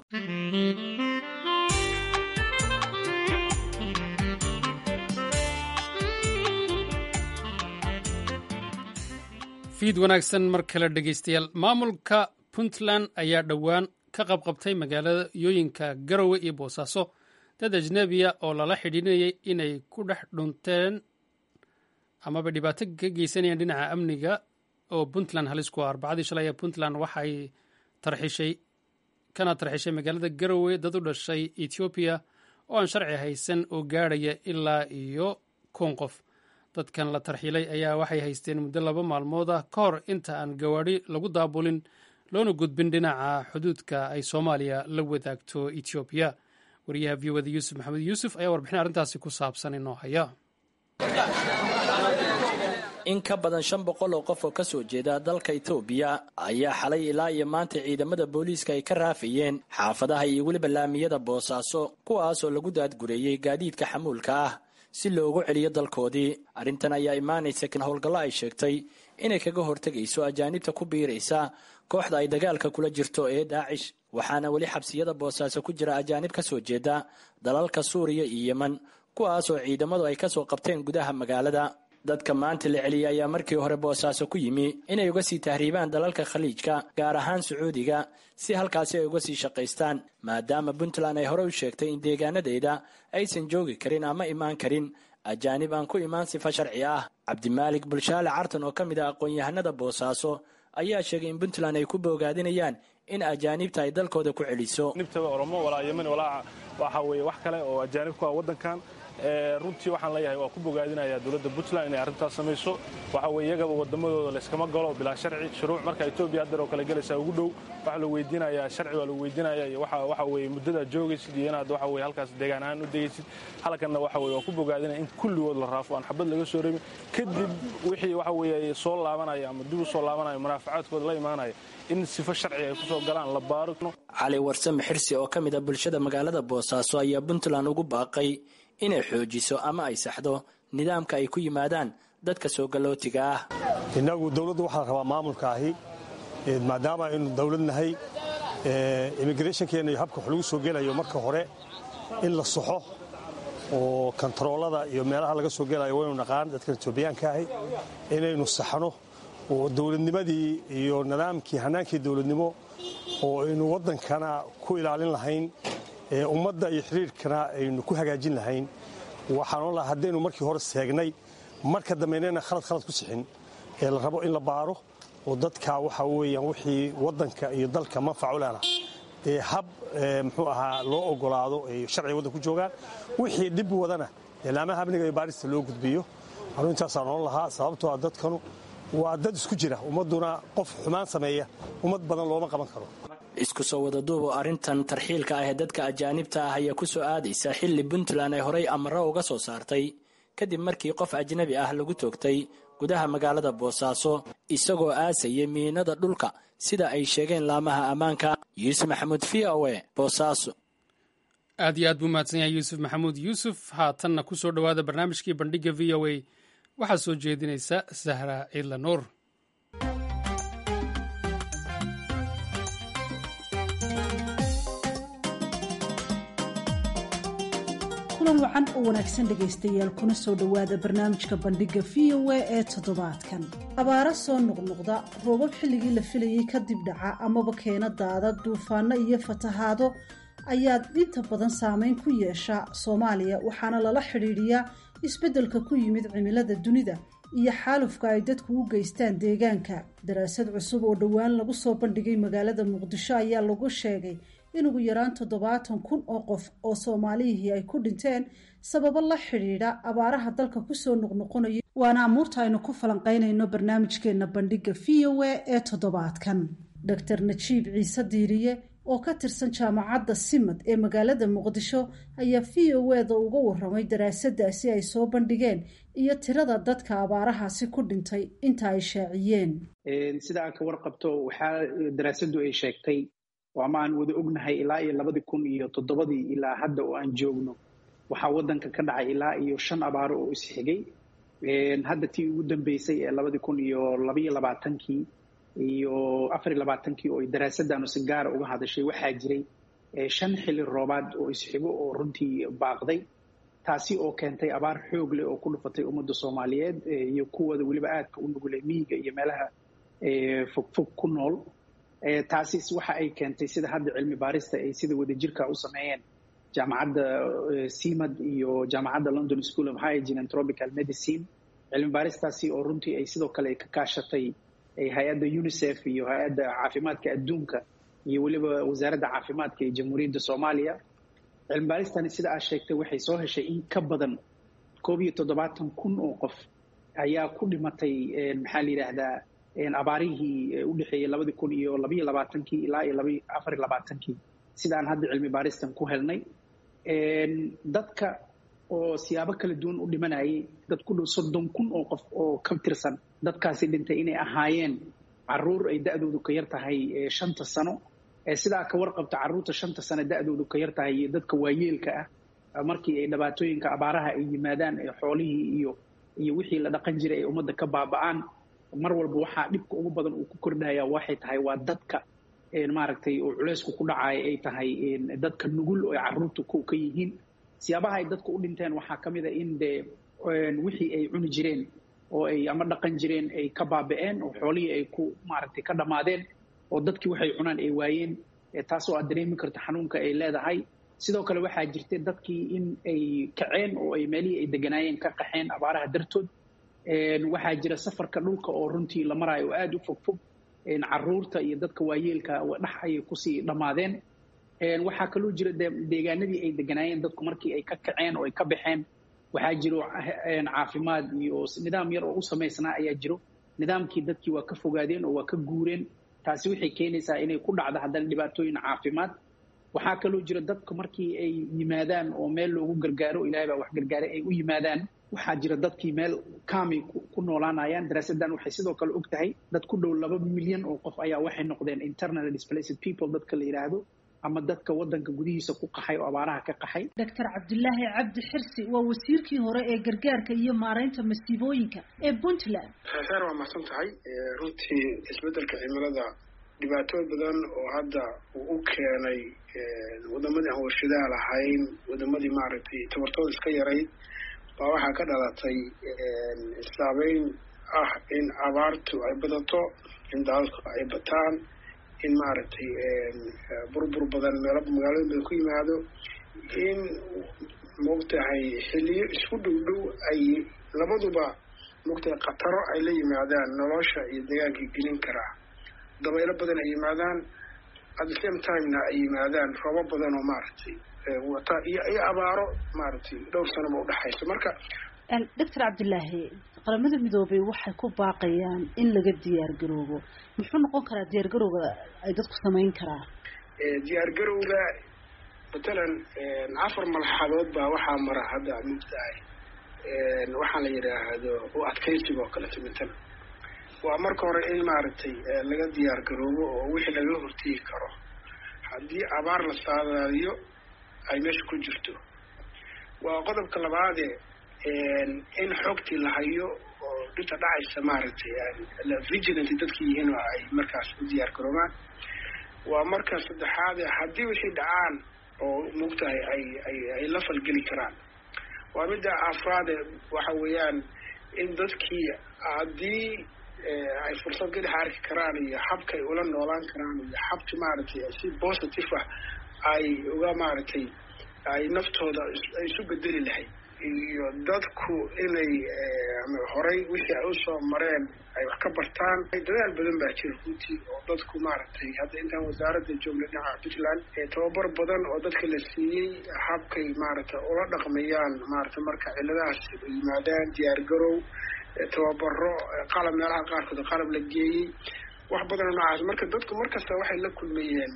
fiid wanaagsan mar kale dhegeystayaal. maamulka puntland ayaa dhowaan ka qabqabtay magaaladooyinka garowe iyo boosaaso dad ajnebiya oo lala xidhiidhinayay inay ku dhex dhunteen amaba dhibaato ka geysanayaan dhinaca amniga oo puntland halis ku ah. arbacadii shalay ee puntland waxay tarxishay kana tarxishay magaalada garowe dad u dhashay ethoobiya oo aan sharci haysan oo gaadhaya ilaa iyo kun qof. dadkan la tarxilay ayaa waxay haysteen muddo laba maalmood ah ka hor inta aan gawaadhi lagu daabulin loona gudbin dhinaca xuduudka ay soomaaliya la wadaagto etoobiya. wariyaha v o da yuusuf maxamed yuusuf ayaa warbixin arrintaasi ku saabsan inoo haya. in ka badan shan boqol oo qof oo ka soo jeeda dalka Itoobiya ayaa xalay ilaa iyo maanta ciidamada booliiska ay ka raafiyeen xaafadaha iyo weliba laamiyada Boosaaso, kuwaasoo lagu daadgureeyay gaadiidka xamuulka ah si loogu celiyo dalkoodii. arrintan ayaa imaanaysa kan howlgallo ay sheegtay inay kaga hortagayso ajaanibta ku biiraysa kooxda ay dagaalka kula jirto ee Daacish. waxaana weli xabsiyada Boosaaso ku jira ajaanib ka soo jeeda dalalka Suuriya iyo Yemen, kuwaasoo ciidamadu ay ka soo qabteen gudaha magaalada. dadka maanta la celiyay ayaa markii hore Boosaaso ku yimi inay uga sii tahriibaan dalalka Khaliijka, gaar ahaan Sacuudiga, si halkaasi ay uga sii shaqaystaan, maadaama Puntland ay hore u sheegtay in deegaanadeeda aysan joogi karin ama imaan karin ajaanib aan ku imaan sifa sharci ah. Cabdimaalik Bulshaale Cartan oo ka mid ah aqoon-yahanada Boosaaso ayaa sheegay in Puntland ay ku boogaadinayaan in ajaanibta ay dalkooda ku celiso. nibtaba Oromo walaa Yemen walaa waxa weeye wax kale oo ajaanib ku ah wadankan. runtii waxaan leeyahay waa ku bogaadinayaa dowladda Puntland inay arrintaas samayso. waxa weeye iyaga wadamadooda la iskama galo bilaa sharci. shuruuc marka Itoobiya hadda oo kale galaysa ugu dhow waxa la weydiinayaa sharci, waa la weydiinayaa iyo waxa waxa weeye muddada joogaysid iyo inaad waxa weeye halkaas deegaan ahaan u degaysid. halkanna waxa weeye waa ku bogaadinaya in kulligood la raafo, aan xabad laga soo reebin. kadib wixii waxa weeye soo laabanaya ama dib u soo laabanaya munaafacaadkooda la imaanaya in sifo sharci ay ku soo galaan la baaro. Cali Warsame Xirsi oo ka mid ah bulshada magaalada Boosaaso ayaa Puntland ugu baaqay inay xoojiso ama ay saxdo nidaamka ay ku yimaadaan dadka soo galootiga ah. inagu dawladdu waxaa rabaa maamulka ahi maadaama aynu dawlad nahay, immigrationkeena iyo habka wax lagu soo gelayo marka hore in la saxo oo kontaroolada iyo meelaha laga soo gelayo waynu naqaan dadka Itoobiyaanka ahi inaynu saxno oo dawladnimadii iyo nidaamkii hanaankii dawladnimo oo aynu wadankana ku ilaalin lahayn, ummadda iyo xiriirkana aynu ku hagaajin lahayn. waxaan oon lahaa haddaynu markii hore seegnay marka dambeynayna khalad khalad ku sixin ee la rabo in la baaro oo dadka waxa weeyaan wixii wadanka iyo dalka manfac u lehna ee hab muxuu ahaa loo ogolaado ay sharci wadan ku joogaan. wixii dib wadana ilaamaha amniga iyo baarista loo gudbiyo. arrintaasaan oon lahaa sababtoo ah dadkanu waa dad isku jira, ummaduna qof xumaan sameeya ummad badan looma qaban karo. isku soo wada duubo arrintan tarxiilka ah ee dadka ajaanibta ah ayaa ku soo aadaysa xilli Puntland ay horey amaro uga soo saartay kadib markii qof ajnabi ah lagu toogtay gudaha magaalada Boosaaso isagoo aasayay miinada dhulka sida ay sheegeen laamaha ammaanka. Yuusuf Maxamuud, V O A, Boosaaso. aad iyo aad buu mahadsan yahay Yuusuf Maxamuud Yuusuf. haatanna ku soo dhowaada barnaamijkii bandhiga V O A waxaa soo jeedinaysa Sahra Ciidla Nuur. kulan wacan oo wanaagsan dhegaystayaal, kuna soo dhowaada barnaamijka bandhiga V O A ee toddobaadkan. abaaro soo noqnoqda, roobab xilligii la filayay kadib dhaca amaba keena daadad, duufaano iyo fatahaado ayaa inta badan saameyn ku yeesha Soomaaliya, waxaana lala xidhiidhiyaa isbeddelka ku yimid cimilada dunida iyo xaalufka ay dadku u geystaan deegaanka. daraasad cusub oo dhowaan lagu soo bandhigay magaalada Muqdisho ayaa lagu sheegay in ugu yaraan toddobaatan kun oo qof oo soomaalihii ay ku dhinteen sababo la xidhiidha abaaraha dalka kusoo noqnoqonaya waana amuurta aynu ku falanqaynayno barnaamijkeena bandhiga v o a ee toddobaadkan. doctor najiib ciise diiriye oo ka tirsan jaamacadda simad ee magaalada muqdisho ayaa v o eda uga waramay daraasadaasi ay soo bandhigeen iyo tirada dadka abaarahaasi ku dhintay inta ay shaaciyeen. sida aad ka warqabto waxaa daraasadu ay sheegtay ama aan wada ognahay ilaa iyo labadii kun iyo toddobadii ilaa hadda oo aan joogno waxaa wadanka ka dhacay ilaa iyo shan abaaro oo isxigay. hadda tii ugu dambeysay ee labadii kun iyo labaiyo labaatankii iyo afariyo labaatankii oo daraasadanu si gaara uga hadashay waxaa jiray shan xilli roobaad oo isxigo oo runtii baaqday, taasi oo keentay abaar xoog leh oo ku dhufatay ummadda Soomaaliyeed iyo kuwada weliba aadka u nugulay miyiga iyo meelaha fogfog ku nool. taasi waxa ay keentay sida hadda cilmi baarista ay sida wadajirka u sameeyeen jaamacadda simad iyo jaamacadda London School of Hygiene and Tropical Medicine, cilmi baaristaasi oo runtii ay sidoo kale ka kaashatay hay-adda UNICEF iyo hay-adda caafimaadka adduunka iyo weliba wasaaradda caafimaadka ee jamhuuriyadda Soomaaliya. cilmi baaristani sida aad sheegtay waxay soo heshay in ka badan koob iyo toddobaatan kun oo qof ayaa ku dhimatay maxaa la yidhaahdaa abaarihii u dhexeeyey labadii kun iyo labaiyo labaatankii ilaa iyo laba afariyo labaatankii sidaan hadda cilmi baaristan ku helnay. dadka oo siyaabo kala duwan u dhimanayay dad ku dhow soddon kun oo qof oo ka tirsan dadkaasi dhintay inay ahaayeen caruur ay da'doodu ka yar tahay shanta sano. sidaa ka warqabta caruurta shanta sano da'doodu ka yar tahay iyo dadka waayeelka ah markii ay dhibaatooyinka abaaraha ay yimaadaan ee xoolihii iyo iyo wixii la dhaqan jiray ay ummadda ka baaba'aan, mar walba waxaa dhibka ugu badan uu ku kordhaya waxay tahay waa dadka maaragtay oo culeysku ku dhacay ay tahay dadka nugul oo caruurtu ka yihiin. siyaabaha ay dadku u dhinteen waxaa ka mid a in dee wixii ay cuni jireen oo ay ama dhaqan jireen ay ka baaba'een oo xoolihii ay ku maaragtay ka dhammaadeen oo dadkii waxay cunaan ay waayeen, taasoo aad dareemi karta xanuunka ay leedahay. sidoo kale waxaa jirtay dadkii in ay kaceen oo ay meelihii ay deganaayeen ka qaxeen abaaraha dartood. waxaa jira safarka dhulka oo runtii la maraayo oo aada u fogfog, caruurta iyo dadka waayeelka dhex ayay kusii dhammaadeen. waxaa kaloo jira deegaanadii ay deganaayeen dadku markii ay ka kaceen oo ay ka baxeen waxaa jiro caafimaad iyo nidaam yar oo u samaysnaa ayaa jiro. nidaamkii dadkii waa ka fogaadeen oo waa ka guureen, taasi waxay keenaysaa inay ku dhacdo haddana dhibaatooyin caafimaad. waxaa kaloo jira dadka markii ay yimaadaan oo meel loogu gargaaro, ilaahay baa wax gargaaray, ay u yimaadaan waxaa jira dadkii meel kaamay ku noolaanayaan. daraasadan waxay sidoo kale og tahay dad ku dhow laba milyan oo qof ayaa waxay noqdeen internal displaced people dadka la yidhaahdo, ama dadka wadanka gudihiisa ku qaxay oo abaaraha ka qaxay. doctor cabdulaahi cabdi xirsi waa wasiirkii hore ee gargaarka iyo maaraynta masiibooyinka ee Puntland. reer waa mahadsan tahay. runtii isbedelka cimilada dhibaatooyin badan oo hadda uu u keenay wadamadii aan warshadaha lahayn, wadamadii maaragtay tabartooda iska yarayd, baa waxaa ka dhalatay saameyn ah in abaartu ay badato, in daadadku ay bataan, in maaragtay burbur badan meelo magaalooyin badan ku yimaado, in moogtahay xilliyo isku dhow dhow ay labaduba moogtahay khataro ay la yimaadaan nolosha iyo deegaankii gelin karaa. dabaylo badan ay yimaadaan, at the same timena ay yimaadaan roobo badan oo maaragtay wata iyo iyo abaaro maaragtay dhowr sanoba udhexayso. marka doctor cabdulaahi, qaramada midoobay waxay ku baaqayaan in laga diyaar garoobo. muxuu noqon karaa diyaar garowga ay dadku samayn karaa? diyaar garowga matalan afar malxadood baa waxaa mara hadda mugtahay waxaa la yidhaahdo u adkaysiga oo kaleto. matalan waa marka hore in maaragtay laga diyaar garoobo oo wixii laga hortegi karo haddii abaar la saadaaliyo ay meesha ku jirto. waa qodobka labaade in xogtii la hayo oo dhinta dhacaysa maaragtay vigilant dadkii yihiin oo ay markaas u diyaar garoobaan. waa marka saddexaade haddii wixii dhacaan oo mugtahay ay ay ay la falgeli karaan. waa midda afraade waxa weeyaan in dadkii haddii ay fursad gadax arki karaan iyo habka ay ula noolaan karaan iyo habka maaragtay si positive ah ay uga maaragtay ay naftooda ay isu bedeli lahayd iyo dadku inay horay wixii ay usoo mareen ay wax ka bartaan dadaal badan baa jira runtii oo dadku maaragtay hadda intaan wasaaradda joogna dhinaca puntland tababar badan oo dadka la siiyey habkay maaragtay ula dhaqmayaan maaragtay marka ciladahaas yimaadaan diyaar garow tababaro qalab meelaha qaarkood qalab la geeyey wax badan oo noocaas marka dadku markasta waxay la kulmayeen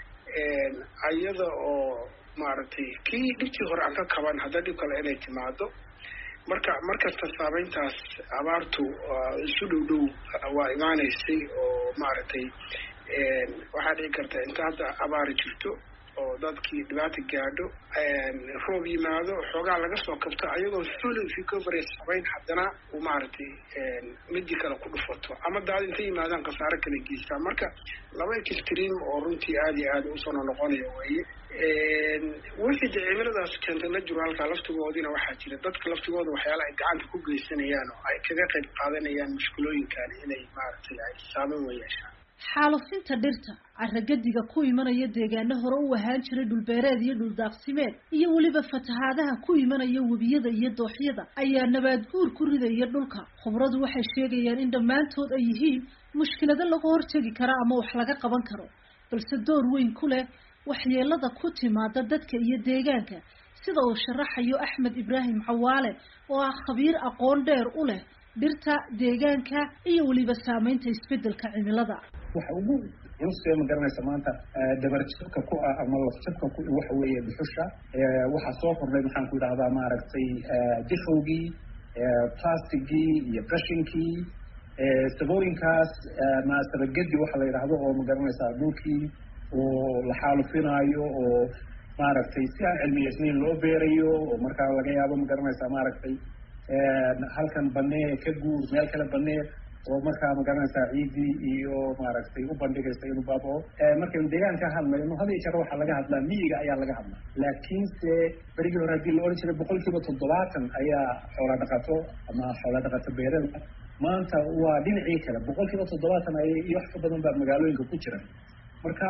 ayada oo maaragtay kii dhibtii hore aan ka kaban hadda dhib kale inay timaado marka markasta saameyntaas abaartu isu dhow dhow waa imaanaysay oo maaragtay waxaa dhici karta inta hadda abaari jirto oo dadkii dhibaata gaadho roob yimaado xoogaa laga soo kabto ayagoo full recovery samayn haddana uu maaragtay midii kale ku dhufato ama daad intay yimaadaan khasaare kala geystaa marka laba extreme oo runtii aada iyo aada usoo noqonaya weeye wixii de cimiladaas keentay la jiro halkaa laftigoodina waxaa jira dadka laftigooda waxyaala ay gacanta ku geysanayaan oo ay kaga qayb qaadanayaan mushkilooyinkan inay maaragtay ay saameyn weyeeshaan xaalufinta dhirta carragadiga ku imanaya deegaano hore u ahaan jiray dhulbeereed iyo dhuldaaqsimeed iyo weliba fatahaadaha ku imanaya webiyada iyo dooxyada ayaa nabaad guur ku ridaya dhulka khubradu waxay sheegayaan in dhammaantood ay yihiin mushkilado laga hortegi kara ama wax laga qaban karo balse door weyn ku leh waxyeelada ku timaada dadka iyo deegaanka sida uu sharaxayo axmed ibraahim cawaale oo ah khabiir aqoon dheer u leh dhirta deegaanka iyo weliba saameynta isbedelka cimilada waxa ugu culus ma garanaysa maanta dabarjabka ku ah ama lafjabka ku waxa weeye dhuxusha waxa soo kordhay maxaan ku idhahdaa maaragtay difowgii plastigii iyo brushinkii sabooyinkaas ma sabagadi waxa la yidhaahdo oo ma garanaysaa dhulkii oo la xaalufinaayo oo maaragtay si aan cilmiyeysnayn loo beerayo oo markaa laga yaabo ma garanaysaa maaragtay halkan banee ka guur meel kale banee oo markaa ma garanaysaa ciidii iyo maaragtay u bandhigaysa inuu baabao markaynu deegaanka hadlayno hada iyo jeer waxaa laga hadlaa miyiga ayaa laga hadlaa laakiinse berigii hore haddii la odhan jiray boqol kiiba toddobaatan ayaa xoola dhaqato ama xoola dhaqato beerada maanta waa dhinacii kale boqol kiiba toddobaatan ay iyo wax ka badan baa magaalooyinka ku jira marka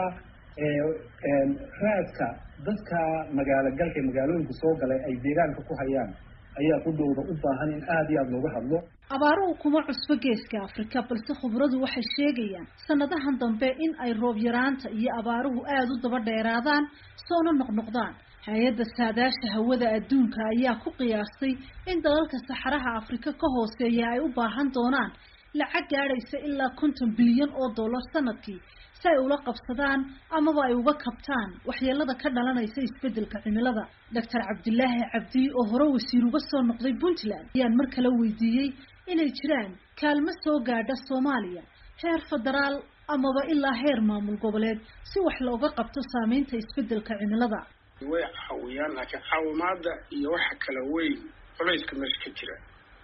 raadka dadka magaalo galka magaalooyinka soo galay ay deegaanka ku hayaan ayaa ku dhowda u baahan in aada iyo aada looga hadlo abaaruhu kuma cusbo geeska afrika balse khubradu waxay sheegayaan sanadahan dambe in ay roob yaraanta iyo abaaruhu aada u daba dheeraadaan soona noqnoqdaan hay-adda saadaasha hawada adduunka ayaa ku qiyaastay in dalalka saxaraha afrika ka hooseeya ay u baahan doonaan lacag gaadhaysa ilaa konton bilyan oo dollar sanadkii si ay ula qabsadaan amaba ay uga kabtaan waxyeelada ka dhalanaysa isbedelka cimilada doctor cabdilaahi cabdi oo hore wasiir uga soo noqday puntland ayaan mar kale weydiiyey inay jiraan kaalmo soo gaadha soomaaliya heer federaal amaba ilaa heer maamul goboleed si wax looga qabto saameynta isbedelka cimilada way caawiyaan laakiin caawimaada iyo waxa kala weyn culayska meesha ka jira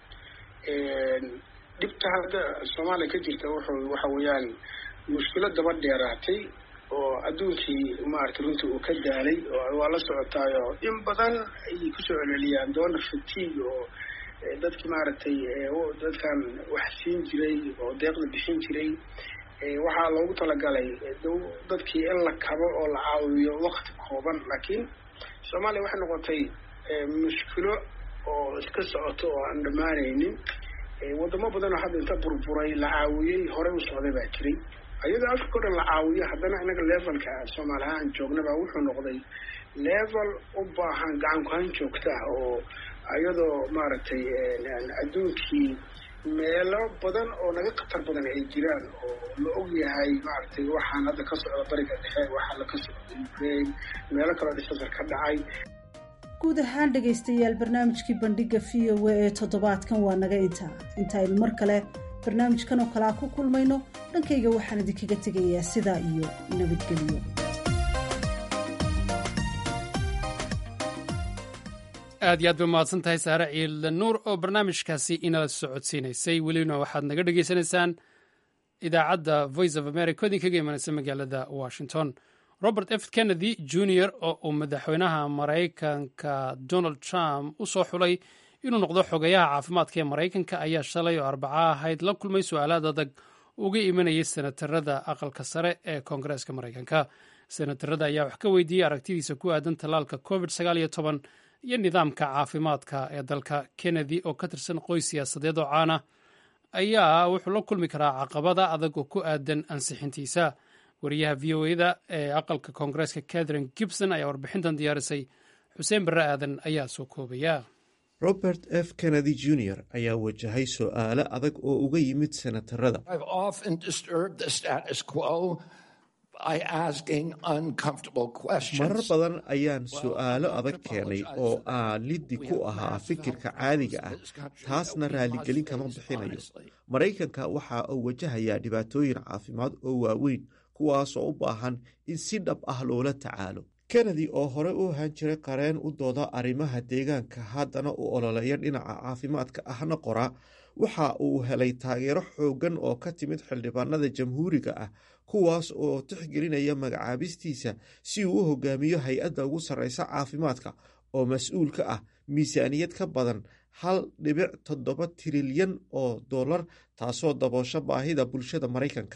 dhibta hadda soomaaliya ka jirta wuxuu waxa weeyaan mushkilo daba dheeraatay oo adduunkii maaragtay runtii uu ka daalay oo waa la socotaayo in badan ayay kusoo celceliyaan doona fatiig oo dadkii maaragtay dadkan wax siin jiray oo deeqda bixin jiray waxaa loogu talagalay dadkii in la kabo oo la caawiyo wakti kooban laakiin soomaaliya waxay noqotay mushkilo oo iska socoto oo aan dhammaanaynin wadamo badan oo hadda inta burburay la caawiyey horey u socday baa jiray ayadoo afrika o dhan la caawiyo haddana inaga levelka soomaali ahaan joognaba wuxuu noqday level u baahan gacan ku-hayn joogta ah oo iyadoo maaragtay adduunkii meelo badan oo naga khatar badan ay jiraan oo la og yahay maaragtay waxaan hadda ka socda bariga dhexe waxaa la ka socda ukraine meelo kaloo dhisasar ka dhacay guud ahaan dhegaystayaal barnaamijkii bandhiga v o a ee toddobaadkan waa naga intaa intaaynu mar kale barnaamijkan oo kalea ku kulmayno dhankayga waxaan idinkaga tegayaa sidaa iyo nabadgelyo aad iyo aad bay mahadsan tahay saare ciidle nuur oo barnaamijkaasi inala socodsiinaysay welina waxaad naga dhegaysanaysaan idaacadda voice of america oo idinkaga imanaysa magaalada washington robert f kennedy junior oo uu madaxweynaha maraykanka donald trump u soo xulay inuu noqdo xogayaha caafimaadka ee maraykanka ayaa shalay oo arbaca ahayd la kulmay su-aalaad adag uga imanayay senatarada aqalka sare ee koongareeska maraykanka senatarada ayaa wax ka weydiiyey aragtidiisa ku aadan tallaalka covid sagaal iyo toban iyo nidaamka caafimaadka ee dalka. Kennedy oo ka tirsan qoys siyaasadeed oo caana ayaa wuxuu la kulmi karaa caqabada adag oo ku aadan ansixintiisa. wariyaha v o eda ee aqalka koongareeska Catherine Gibson ayaa warbixintan diyaarisay. xuseen barre aadan ayaa soo koobaya. Robert F. Kennedy Junior ayaa wajahay su'aalo adag oo uga yimid senatarada. marar badan ayaan su'aalo adag keenay oo aan liddi ku ahaa fikirka caadiga ah, taasna raaligelin kama bixinayo. Maraykanka waxa uu wajahayaa dhibaatooyin caafimaad oo waaweyn, kuwaas oo u baahan in si dhab ah loola tacaalo. Kennedy oo hore u ahaan jiray qareen u dooda arrimaha deegaanka, haddana u ololeeya dhinaca caafimaadka ahna qora, waxa uu helay taageero xooggan oo ka timid xildhibaanada jamhuuriga ah, kuwaas oo tixgelinaya magacaabistiisa si uu u hogaamiyo hay-adda ugu sarreysa caafimaadka oo mas-uul ka ah miisaaniyad ka badan hal dhibic toddoba trilyan oo dollar, taasoo daboosha baahida bulshada Maraykanka.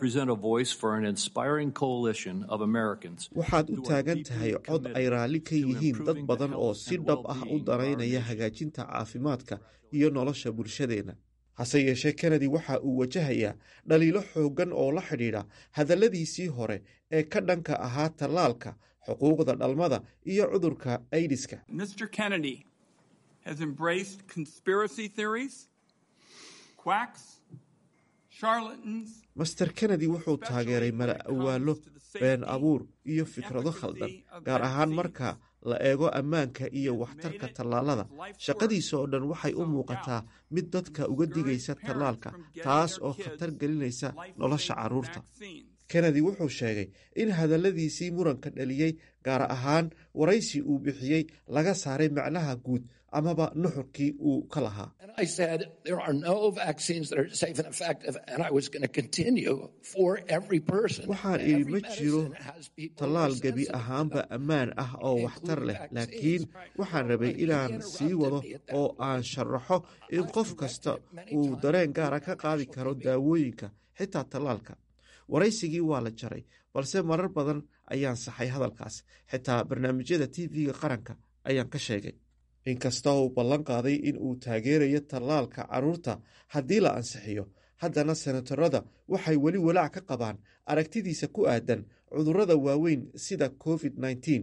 waxaad u taagan tahay cod ay raalli ka yihiin dad badan oo si dhab ah u danaynaya hagaajinta caafimaadka iyo nolosha bulshadeenna. hase yeeshee Kennedy waxa uu wajahayaa dhaliilo xooggan oo la xidhiidha hadalladiisii hore ee ka dhanka ahaa tallaalka, xuquuqda dhalmada iyo cudurka aydiska. has embraced conspiracy theories, quacks, charlatans. Master Kennedy wuxuu taageeray mala-awaallo, been abuur iyo fikrado khaldan, gaar ahaan marka la eego ammaanka iyo waxtarka tallaalada. Shaqadiisa oo dhan waxay u muuqataa mid dadka uga digaysa tallaalka, taas oo khatar gelinaysa nolosha carruurta. Kennedy wuxuu sheegay in hadalladiisii muranka dhaliyey, gaar ahaan waraysi uu bixiyey, laga saaray macnaha guud amaba nuxurkii uu ka lahaa. waxaan idhi ma jiro tallaal gebi ahaanba ammaan ah oo waxtar leh, laakiin waxaan rabay inaan sii wado oo aan sharaxo in qof kasta uu dareen gaara ka qaadi karo daawooyinka, xitaa tallaalka. waraysigii waa la jaray, balse marar badan ayaan saxay hadalkaas, xitaa barnaamijyada t v-ga qaranka ayaan ka sheegay. inkasta uu ballan qaaday in uu taageerayo tallaalka carruurta haddii la ansixiyo, haddana senatarada waxay weli walaac ka qabaan aragtidiisa ku aadan cudurrada waaweyn sida covid nineteen.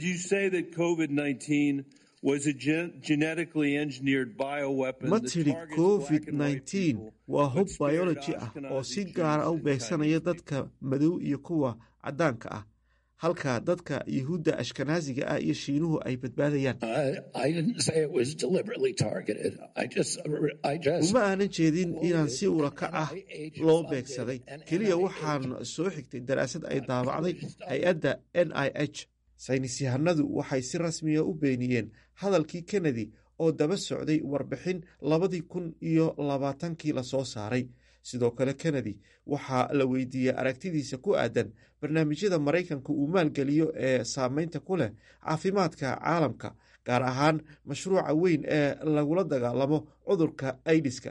ma tidhi covid nineteen waa hub biology ah oo si gaara u beegsanaya dadka madow iyo kuwa caddaanka ah, halka dadka yuhuudda ashkanaasiga ah iyo shiinuhu ay badbaadayaan. uma aanan jeedin inaan si ulakac ah loo beegsaday, keliya waxaan soo xigtay daraasad ay daabacday hay-adda N I H. saynis yahanadu waxay si rasmiya u beeniyeen hadalkii Kennedy oo daba socday warbixin labadii kun iyo labaatankii la soo saaray. sidoo kale Kennedy waxaa la weydiiyey aragtidiisa ku aadan barnaamijyada Maraykanka uu maalgeliyo ee saameynta ku leh caafimaadka caalamka, gaar ahaan mashruuca weyn ee lagula dagaalamo cudurka aydiska.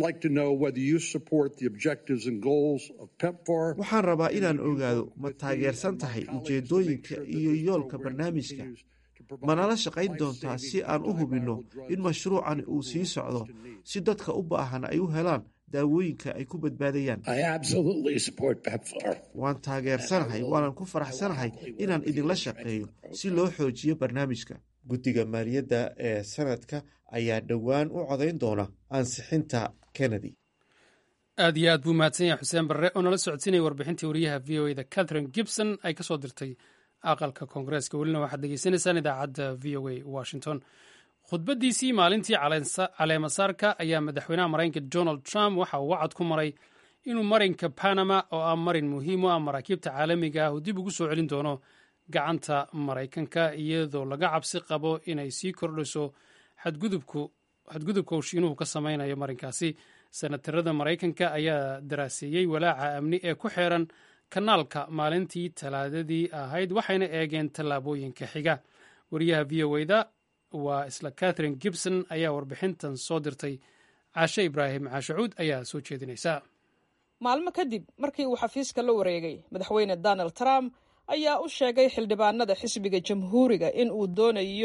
waxaan rabaa inaan ogaado, ma taageersan tahay ujeedooyinka iyo yoolka barnaamijka? manala shaqayn doontaa si aan u hubinno in mashruucan uu sii socdo, si dadka u baahan ay u helaan daawooyinka ay ku badbaadayaan. waan taageersanahay, waanan ku faraxsanahay inaan idinla shaqeeyo si loo xoojiyo barnaamijka. guddiga maaliyadda ee sanadka ayaa dhowaan u codayn doona ansixinta Kennedy. aad iyo aad buu mahadsan yahay xuseen barre oo nala socodsiinaya warbixintii wariyaha v o eda Catherine Gibson ay ka soo dirtay aqalka koongareeska. welina waxaad degeysanaysaan idaacadda v o a Washington. khudbaddiisii maalintii caleemasaarka ayaa madaxweynaha maraykanka Donald Trump waxa uu wacad ku maray inuu marinka Panama oo ah marin muhiim u ah maraakiibta caalamiga ah uu dib ugu soo celin doono gacanta Maraykanka, iyadoo laga cabsi qabo inay sii kordhiso xadgudubka uu Shiinuhu ka samaynayo marinkaasi. senatarada Maraykanka ayaa daraaseeyey walaaca amni ee ku xeeran kanaalka maalintii Talaadadii ahayd, waxayna eegeen tallaabooyinka xiga. wariyaha v o eda waa isla Catherine Gibson ayaa warbixintan soo dirtay. caashe Ibraahim caashacuud ayaa soo jeedinaysa. maalmo kadib markii uu xafiiska la wareegay, madaxweyne Donald Trump ayaa u sheegay xildhibaanada xisbiga jamhuuriga in uu doonayo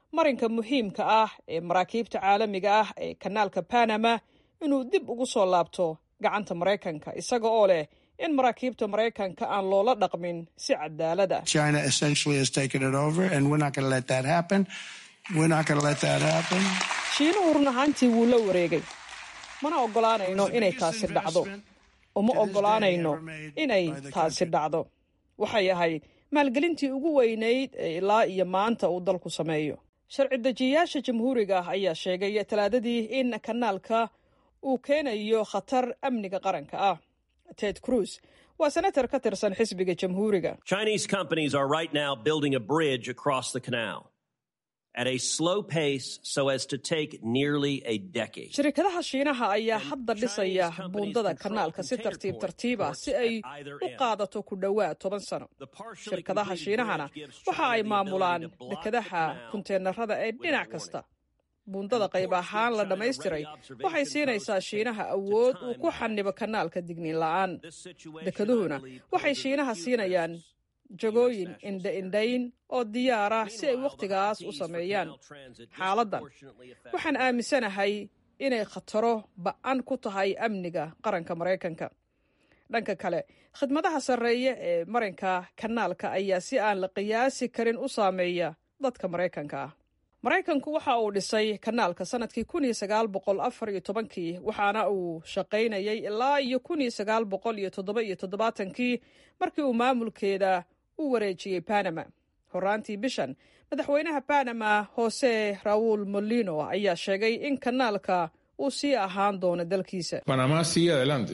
marinka muhiimka ah ee maraakiibta caalamiga ah ee kanaalka Panama inuu dib ugu soo laabto gacanta Maraykanka isaga oo leh in maraakiibta Maraykanka aan loola dhaqmin si cadaalad ah. China essentially has taken it over and we're not going to let that happen. We're not going to let that happen. Shiinuhu run ahaantii wuu la wareegay. Mana ogolaanayno inay taasi dhacdo. Uma ogolaanayno inay taasi dhacdo. Waxay ahay maalgelintii ugu weynayd ee ilaa iyo maanta uu dalku sameeyo. Sharci dejiyaasha jamhuuriga ah ayaa sheegay talaadadii in kanaalka uu keenayo khatar amniga qaranka ah. Ted Cruz waa senator ka tirsan xisbiga jamhuuriga. Chinese companies are right now building a bridge across the canal at a slow pace so as to take nearly a decade. Shirkadaha Shiinaha ayaa hadda dhisaya buundada kanaalka si tartiib tartiib ah si ay u qaadato ku dhawaad toban sano. Shirkadaha Shiinahana waxa ay maamulaan dekedaha kunteenarada ee dhinac kasta. Buundada qayb ahaan la dhammaystiray waxay siinaysaa Shiinaha awood uu ku xanibo kanaalka digniin la'aan. Dekeduhuna waxay Shiinaha siinayaan jagooyin indha-indhayn oo diyaar ah si ay wakhtigaas u sameeyaan. Xaaladdan waxaan aaminsanahay inay khataro ba'an ku tahay amniga qaranka Maraykanka. Dhanka kale, khidmadaha sarreeya ee marinka kanaalka ayaa si aan la qiyaasi karin u saameeya dadka Maraykanka ah. Maraykanku waxa uu dhisay kanaalka sanadkii kun iyo sagaal boqol afar iyo tobankii waxaana uu shaqaynayay ilaa iyo kun iyo sagaal boqol iyo toddoba iyo toddobaatankii markii uu maamulkeeda u wareejiyey Panama. Horaantii bishan, madaxweynaha Panama Jose Raúl Molino ayaa sheegay in kanaalka uu sii ahaan doono dalkiisa. Panamá sigue adelante.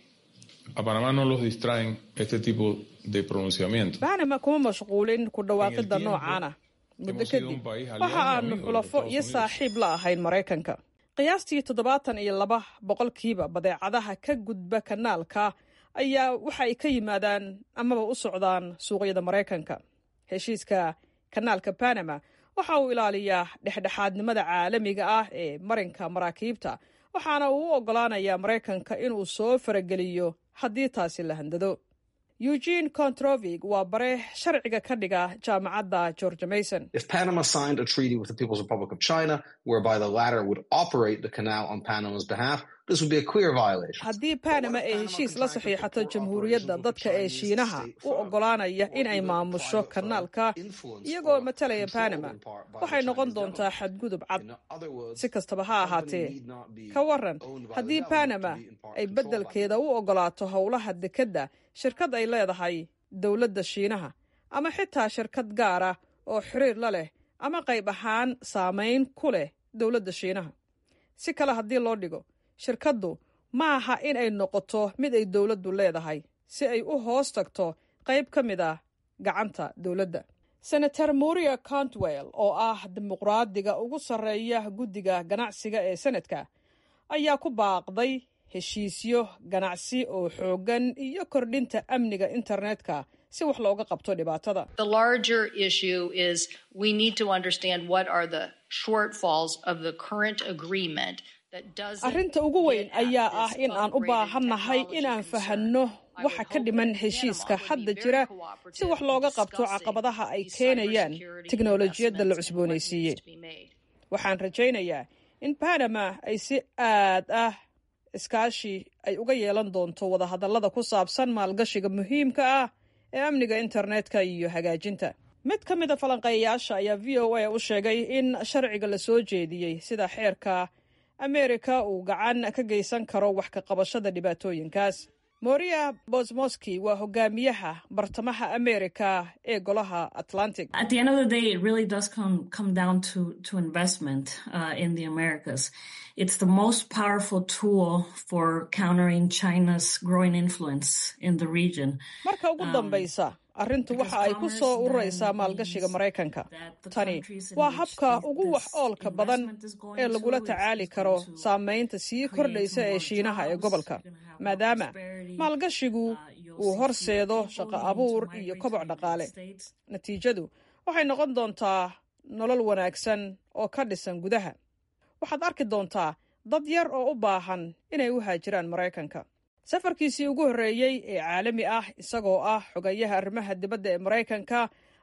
A Panamá no los distraen este tipo de pronunciamiento. Panama kuma mashquulin ku dhawaaqida noocaana. Muddo kadib waxa aanu xulafo iyo saaxiib la ahayn Maraykanka. Qiyaastii toddobaatan iyo laba boqolkiiba badeecadaha ka gudba kanaalka ayaa waxa ay ka yimaadaan amaba u socdaan suuqyada Maraykanka. Heshiiska kanaalka Panama waxa uu ilaaliyaa dhexdhexaadnimada caalamiga ah ee marinka maraakiibta waxaana uu u ogolaanayaa Maraykanka inuu soo farageliyo haddii taasi la handado. Eugene Kontrovig waa bare sharciga ka dhiga jaamacadda George Mason. If Panama signed a treaty with the People's Republic of China whereby the latter would operate the canal on Panama's behalf, this would be a clear violation. Haddii Panama ay heshiis la saxiixato jamhuuriyadda dadka ee Shiinaha u ogolaanaya in ay maamusho kanaalka iyagoo matalaya Panama waxay noqon doontaa xadgudub cad. Si kastaba ha ahaatee, ka waran haddii Panama ay beddelkeeda u ogolaato howlaha dekedda shirkad ay leedahay dowladda Shiinaha ama xitaa shirkad gaar ah oo xiriir la leh ama qayb ahaan saameyn ku leh dowladda Shiinaha. Si kale haddii loo dhigo, shirkaddu ma aha in ay noqoto mid ay dowladdu leedahay si ay u hoos tagto qayb ka mid ah gacanta dowladda. Senator Maria Cantwell oo ah dimuqraadiga ugu sarreeya guddiga ganacsiga ee Senadka ayaa ku baaqday heshiisyo ganacsi oo xoogan iyo kordhinta amniga internetka si wax looga qabto dhibaatada. The larger issue is we need to understand what are the shortfalls of the current agreement that doesn't. Arrinta ugu weyn ayaa ah in aan u baahannahay in aan fahanno waxa ka dhiman heshiiska hadda jira si wax looga qabto caqabadaha ay keenayaan tiknoolajiyadda la cusboonaysiiyey. Waxaan rajaynayaa in Panama ay si aad ah iskaashi ay uga yeelan doonto wadahadallada ku saabsan maalgashiga muhiimka ah ee amniga internetka iyo hagaajinta. Mid ka mid a falanqeeyaasha ayaa V O A u sheegay in sharciga la soo jeediyey sida xeerka Amerika uu gacan ka geysan karo wax ka qabashada dhibaatooyinkaas. Maria Bosmoski waa hogaamiyaha bartamaha Amerika ee golaha Atlantic. At the end of the day, it really does come, come down to, to investment uh, in the Americas. It's the most powerful tool for countering China's growing influence in the region. Marka ugu dambaysa, arrintu waxa ay ku soo ururaysaa maalgashiga Maraykanka. Tani waa habka ugu wax oolka badan ee lagula tacaali karo saameynta sii kordhaysa ee Shiinaha ee gobolka, maadaama maalgashigu uu horseedo shaqo abuur iyo koboc dhaqaale. Natiijadu waxay noqon doontaa nolol wanaagsan oo ka dhisan gudaha. Waxaad arki doontaa dad yar oo u baahan inay u haajiraan Maraykanka. Safarkiisii ugu horreeyey ee caalami ah isagoo ah xogayaha arrimaha dibadda ee Maraykanka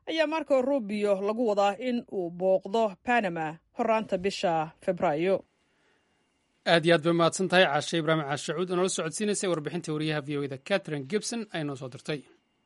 ayaa marco rubio lagu wadaa in uu booqdo panama horaanta bisha febraayo. aad iyo aad bay mahadsan tahay caashe ibraahim caashacuud oo nala socodsiinaysay warbixinta wariyaha v o e da catherine gibson ay noo soo dirtay.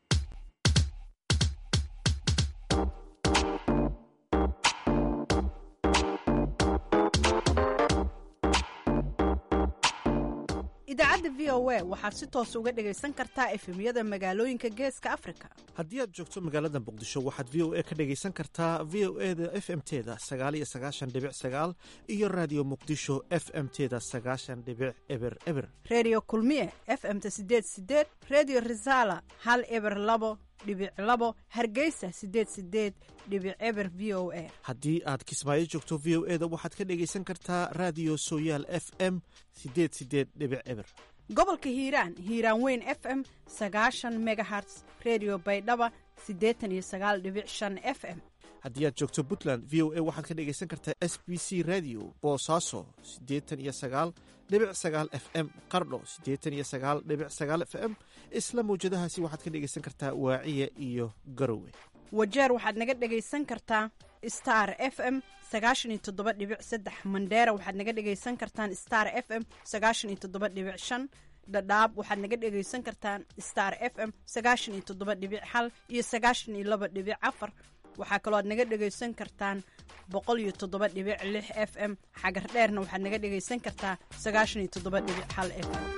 idaacadda v o a waxaad si toos uga dhegaysan kartaa efemyada magaalooyinka geeska afrika. haddii aad joogto magaalada muqdisho waxaad v o a ka dhegaysan kartaa v o e da f m teda sagaal iyo sagaashan dhibic sagaal iyo raadiyo muqdisho f m teda sagaashan dhibic eber eber. redio kulmiye f m ta sideed sideed, redio resala hal eber labo dhibic labo, hargeysa sideed sideed dhibic eber v o a. haddii aad kismaayo joogto v o e da waxaad ka dhegaysan kartaa raadiyo sooyaal f m sideed sideed dhibic eber. gobolka hiiraan hiiraan weyn f m sagaashan megaherts, redio baydhaba siddeetan iyo sagaal dhibic shan f m. haddii aad joogto puntland v o a waxaad ka dhegaysan kartaa s b c radio boosaaso siddeetan iyo sagaal dhibic sagaal f m, qardho siddeetan iyo sagaal dhibic sagaal f m. isla mawjadahaasi waxaad ka dhegaysan kartaa waaciya iyo garowe. wajeer waxaad naga dhegaysan kartaa star f m sagaashan iyo toddoba dhibic saddex, mandheera waxaad naga dhegaysan kartaan star f m sagaashan iyo toddoba dhibic shan, dhadhaab waxaad naga dhegaysan kartaan star f m sagaashan iyo toddoba dhibic hal iyo sagaashan iyo laba dhibic afar. waxaa kaloo aad naga dhegaysan kartaan boqol iyo toddoba dhibic lix f m, xagar dheerna waxaad naga dhegaysan kartaa sagaashan iyo toddoba dhibic hal f m.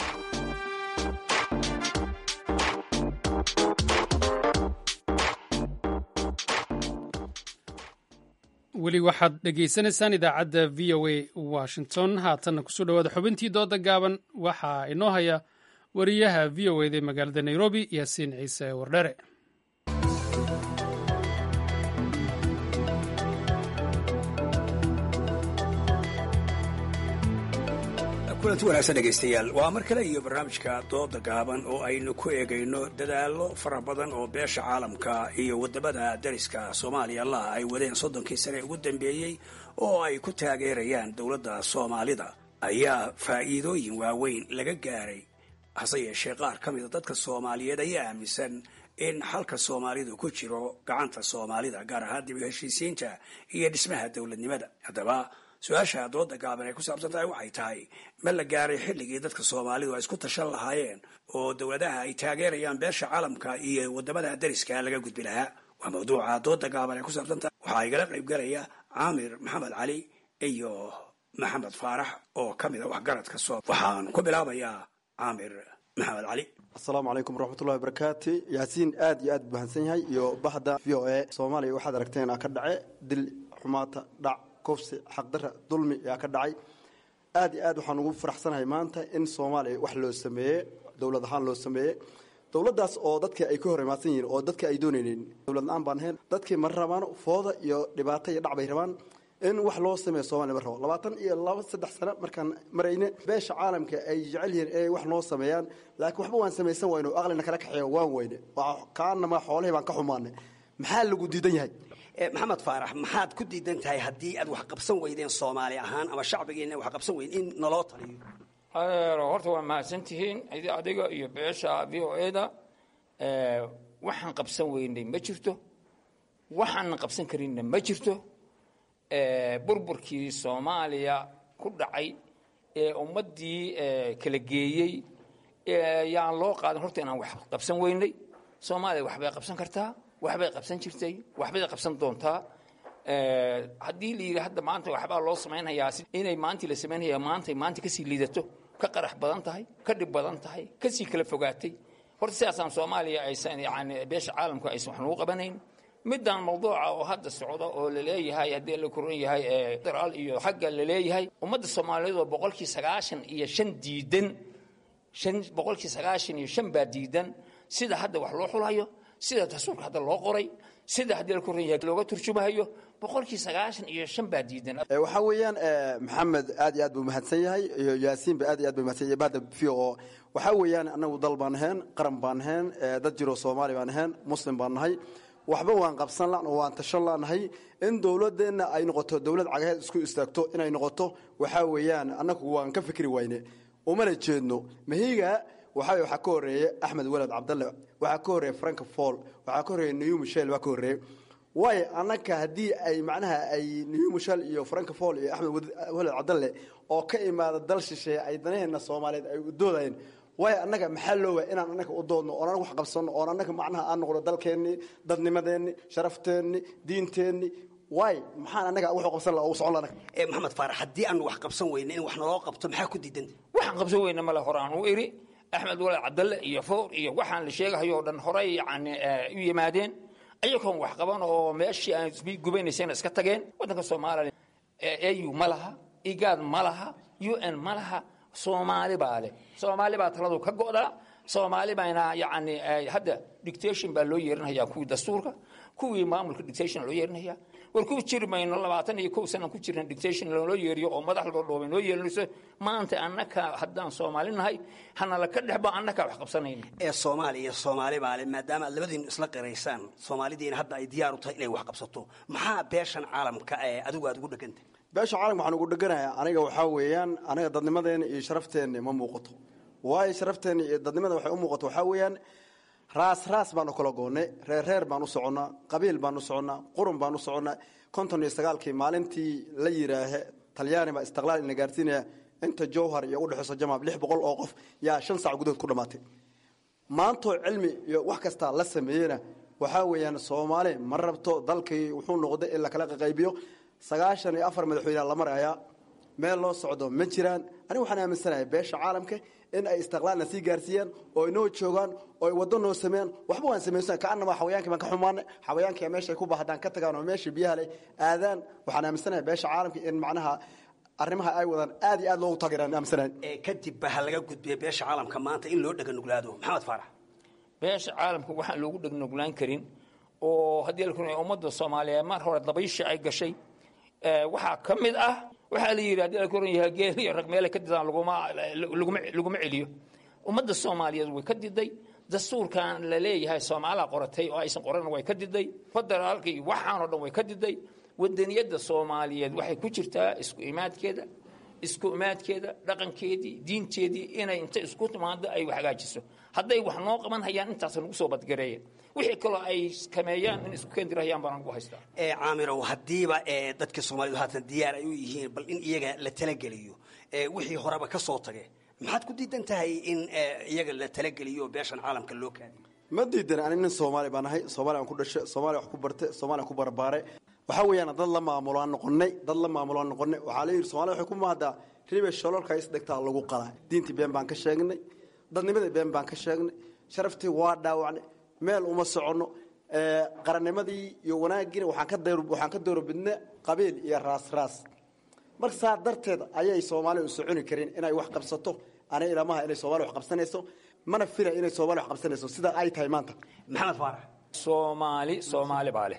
weli waxaad dhegaysanaysaan idaacadda v o a washington. haatanna kusoo dhawaada xubintii dooda gaaban waxaa inoo haya wariyaha v o eda magaalada nairobi yaasiin ciise wardhere. kulanti wanaagsan dhegaystayaal, waa mar kale iyo barnaamijka dooda gaaban oo aynu ku eegayno dadaallo fara badan oo beesha caalamka iyo wadamada dariska soomaaliya la ay wadeen soddonkii sane ugu dambeeyey oo ay ku taageerayaan dowladda soomaalida ayaa faa'iidooyin waaweyn laga gaaray. hase yeeshee qaar ka mida dadka soomaaliyeed ayaa aaminsan in xalka soomaalidu ku jiro gacanta soomaalida, gaar ahaan dib u heshiisiinta iyo dhismaha dowladnimada. haddaba su-aasha dooda gaaban ay ku saabsan tahay waxay tahay ma la gaaray xilligii dadka soomaalidu ay isku tashan lahaayeen oo dowladaha ay taageerayaan beesha caalamka iyo wadamada dariska laga gudbi lahaa? waa mawduuca dooda gaaban ay ku saabsan tahay. waxaa igala qayb galaya caamir maxamed cali iyo maxamed faarax oo ka mid a waxgaradka soo. waxaan ku bilaabayaa caamir maxamed cali. asalaamu calaykum waraxmatullahi wabarakaatu. yaasiin aad iyo aad bahansan yahay iyo bahda v o a soomaaliya. waxaad aragteen ka dhace dil, xumaata, dhac, kufsi, xaqdara, dulmi yaa ka dhacay. aad iyo aad waxaan ugu faraxsanahay maanta in soomaaliya wax loo sameeyey, dowlad ahaan loo sameeyey. dowladdaas oo dadkii ay ka hor imaadsan yihiin oo dadka ay doonaynin dowlad la-aan baan ahayn. dadkii ma rabaan fooda iyo dhibaato iyo dhac bay rabaan in wax loo sameeyo soomaaliya ma rabo. labaatan iyo laba saddex sano markaan marayne beesha caalamka ay jecel yihiin inay wax noo sameeyaan, laakiin waxba waan samaysan wayno, aqlina kala kaxeeyo waan weyne, kaanama xoolihii baan ka xumaanay. maxaa lagu diidan yahay? maxamed faarax, maxaad ku diidan tahay haddii aad wax qabsan weydeen soomaali ahaan ama shacbigeena wax qabsan weyn in naloo taliyo? horta waa mahadsantihiin adiga iyo beesha v o eda. waxaan qabsan weynay ma jirto, waxaanan qabsan karinna ma jirto. burburkii soomaaliya ku dhacay ee ummaddii kala geeyey yaan loo qaadan horta inaan wax qabsan weynay. soomaaliya waxbay qabsan kartaa, waxbay qabsan jirtay, waxbay qabsan doontaa. haddii la yidhi hadda maanta waxbaa loo samaynhayaa inay maantii la samaynhayaa maantay maanta kasii liidato, ka qarax badan tahay, ka dhib badan tahay, kasii kala fogaatay. horta sidaasaan soomaaliya aysan yani beesha caalamku aysan wax nagu qabanayn. midaan mawduuca oo hadda socda oo laleeyahay haddii la koran yahay federaal iyo xagga laleeyahay ummadda soomaaliyeed oo boqolkii sagaashan iyo shan diidan, shan boqolkii sagaashan iyo shan baa diidan sida hadda wax loo xulayo, sida dastuurka hadda loo qoray, sida haddii la koran yahay looga turjumayo. boqolkii sagaashan iyo shan baa diidan. waxaa weeyaan maxamed aad iyo aad buu mahadsan yahay iyo yaasiinba aad iyo aad buu mahadsan yahay bahda v o. waxaa weeyaan annagu dal baan ahayn, qaran baan ahayn, dad jiroo soomaali baan ahayn, muslim baan nahay. waxba waan qabsan la waan tashan lanahay in dowladeenna ay noqoto dowlad cagaheed isku istaagto inay noqoto. waxaa weeyaan annagu waan ka fikri wayne umana jeedno mahiga waxaa waxaa ka horeeyey axmed walad cabdalle waxaa ka horeeyey frank fall waxaa ka horeeyey new michel waa ka horeeyey waayo annaka haddii ay macnaha ay new michel iyo frank fall iyo axmed walad cabdalle oo ka imaada dal shisheeye ay danaheena soomaaliyeed ay u doodayeen waayo annaga maxaa looga inaan annaga u doodno oon anaga wax qabsanno oon annaga macnaha aan noqdo dalkeennii dadnimadeenni sharafteenni diinteenni waay maxaan annaga wax qabsan lahaa ugu socon lahaa ee maxamed faarax haddii aan wax qabsan weyne in wax naloo qabto maxaa ku diidan waxaan qabsan weyne male horaan u iri axmed walad cabdalle iyo foor iyo waxaan la sheegahayo oo dhan horey yacni u yimaadeen ayagoon wax qaban oo meeshii aan gubaynaysayna iska tageen waddanka soomaaliya au ma laha igaad ma laha u n ma laha soomaali baa leh soomaali baa taladu ka go'daa soomaali baana yacni hadda dictation baa loo yeerinayaa kuwii dastuurka kuwii maamulka dictation loo yeerinaya war ku jiri mayno labaatan iyo kow sano ku jirna dictation loo yeeriyo oo madax loo dhoobay loo yeelinayso maanta annaka haddaan soomaali nahay hana la ka dhexba annaka wax qabsanayno ee soomaaliya iyo soomaali baa leh maadaama labadiin isla qiraysaan soomaalidiina hadda ay diyaar u tahay inay wax qabsato maxaa beeshan caalamka ee adigu aad ugu dhegantay beesha caalamka waxaan ugu dheganayaa aniga waxaa weeyaan aniga dadnimadeena iyo sharafteena ma muuqato waayo sharafteena iyo dadnimada waxay u muuqato waxaa weeyaan raas raas baan u kala goonnay reer reer baan u soconnaa qabiil baan u soconnaa qurun baan u soconnaa konton iyo sagaalkii maalintii la yidhaahe talyaani baa istiqlaal ina gaarsiinaya inta jowhar iyo u dhexeyso jamaab lix boqol oo qof yaa shan saac gudahood ku dhammaatay maantoo cilmi iyo wax kasta la sameeyena waxaa weeyaan soomaali ma rabto dalkii wuxuu noqday in la kala qaybiyo sagaashan iyo afar madaxweyne la marayaa meel loo socdo ma jiraan aniga waxaan aaminsanahay beesha caalamka in ay istiqlaalna sii gaarsiiyaan oo inoo joogaan oo ay waddo noo sameeyaan waxba waan samaysan kaanama xawayaankii baan ka xumaanay xawayaankii meeshay ku bahdaan ka tagaan oo meeshii biyaha leh aadaan waxaan aaminsanahay beesha caalamka in macnaha arrimaha ay wadaan aad iyo aad loogu taageeraan aaminsanahay ee kadib baa laga gudbiyay beesha caalamka maanta in loo dhaga nuglaado maxamed faarax beesha caalamka waxaan loogu dhaga nuglaan karin oo haddii la kulmay ummadda Soomaaliyeed mar hore dabaysha ay gashay waxaa ka mid ah waxaa la yiri haddii la koran yahay geel iyo rag meel ka didaan laguma laguma laguma celiyo ummadda Soomaaliyeed way ka diday dastuurkan la leeyahay Soomaaliya qoratay oo aysan qoran way ka diday federaalkii waxaan oo dhan way ka diday wadaniyada Soomaaliyeed waxay ku jirtaa isku imaadkeeda isku imaadkeeda dhaqankeedii diinteedii inay inta isku timaado ay wax hagaajiso hadday wax noo qaban hayaan intaas lagu soo badgareeyay wixii kale ay kameeyaan in isku keendirayaan baan ugu haystaa ee caamiro hadiiba ee dadka Soomaalidu haatan diyaar ay u yihiin bal in iyaga la tala geliyo ee wixii horeba ka soo tagay maxaad ku diidan tahay in iyaga la tala geliyo beeshan caalamka loo kaadiyo ma diidan aniga Soomaali baan ahay Soomaali aan ku dhashay Soomaali wax ku bartay Soomaali ku barbaaray waxa weeyaan dad la maamulaan noqonay dad la maamulaan noqonay waxa la yiri Soomaali waxay ku maadaa ribe shalolka is dhigtaa lagu qalaa diintii been baan ka sheegnay dadnimada been baan ka sheegnay sharaftii waa dhaawacnay meel uma socono ee qarannimadii iyo wanaagina waxaan ka dayr waxaan ka doorbidnaa qabiil iyo raas raas marka saa darteed ayay Soomaali u soconi kareen inay wax qabsato ana ilamaha inay Soomaali wax qabsanayso mana fila inay Soomaali wax qabsanayso sida ay tahay maanta maxamed faarax Soomaali Soomaali baale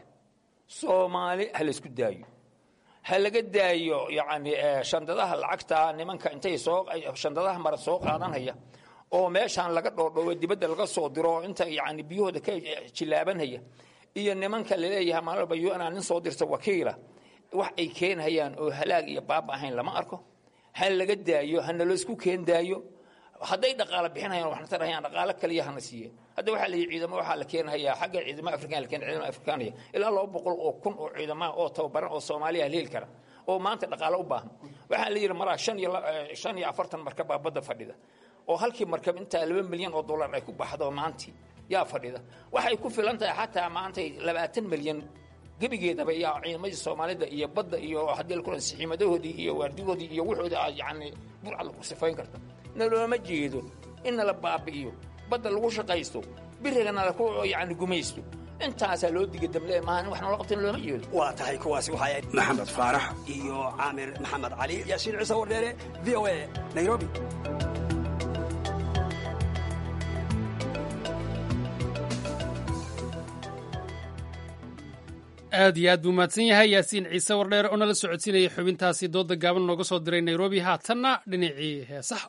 Soomaali hal isku daayo hal laga daayo yaani shandadaha lacagta nimanka intay soo shandadaha mar soo qaadanaya oo meeshan laga dhoodhowo dibadda laga soo diro inta yaani biyahooda ka jilaabanaya iyo nimanka leeyahay maalba U N nin soo dirta wakiila wax ay keenayaan oo halaag iyo baab ahayn lama arko hal laga daayo hana loo isku keen daayo hadday dhaqaale bixinayaan waxna tarayaan dhaqaale kaliya hana siiyeen hadda waxa la ciidamo waxa la keenayaa xagga ciidamada Afrikaan la keenay ciidamada Afrikaaniya ilaa laba boqol oo kun oo ciidamo oo tababaran oo Soomaaliya leel kara oo maanta dhaqaale u baahan waxa la yiri maraa shan iyo afartan markab badda fadhida oo halkii markab inta laba milyan oo dollar ay ku baxdo maantii yaa fadhida waxay ku filan tahay xataa maanta labaatan milyan gabigeedaba yaa ciidamada Soomaalida iyo badda iyo hadii la kulan sixiimadahoodii iyo waardigoodii iyo wuxuuda yaani burcad ku sifayn karta nalooma jeedo in la baabi'iyo badda lagu shaqaysto birigana la ku yaani gumaysto intaas loo digay damle maahan wax noo qabteen looma jeedo waa tahay kuwaasi waxa ay maxamed faarax iyo caamir maxamed cali yaasiin ciise wardheere V O A Nairobi aad iyo aad buu mahadsan yahay yaasiin ciise wardheer oo nala socodsiinaya xubintaasi dooda gaaban nooga soo diray Nairobi haatanna dhinacii heesaha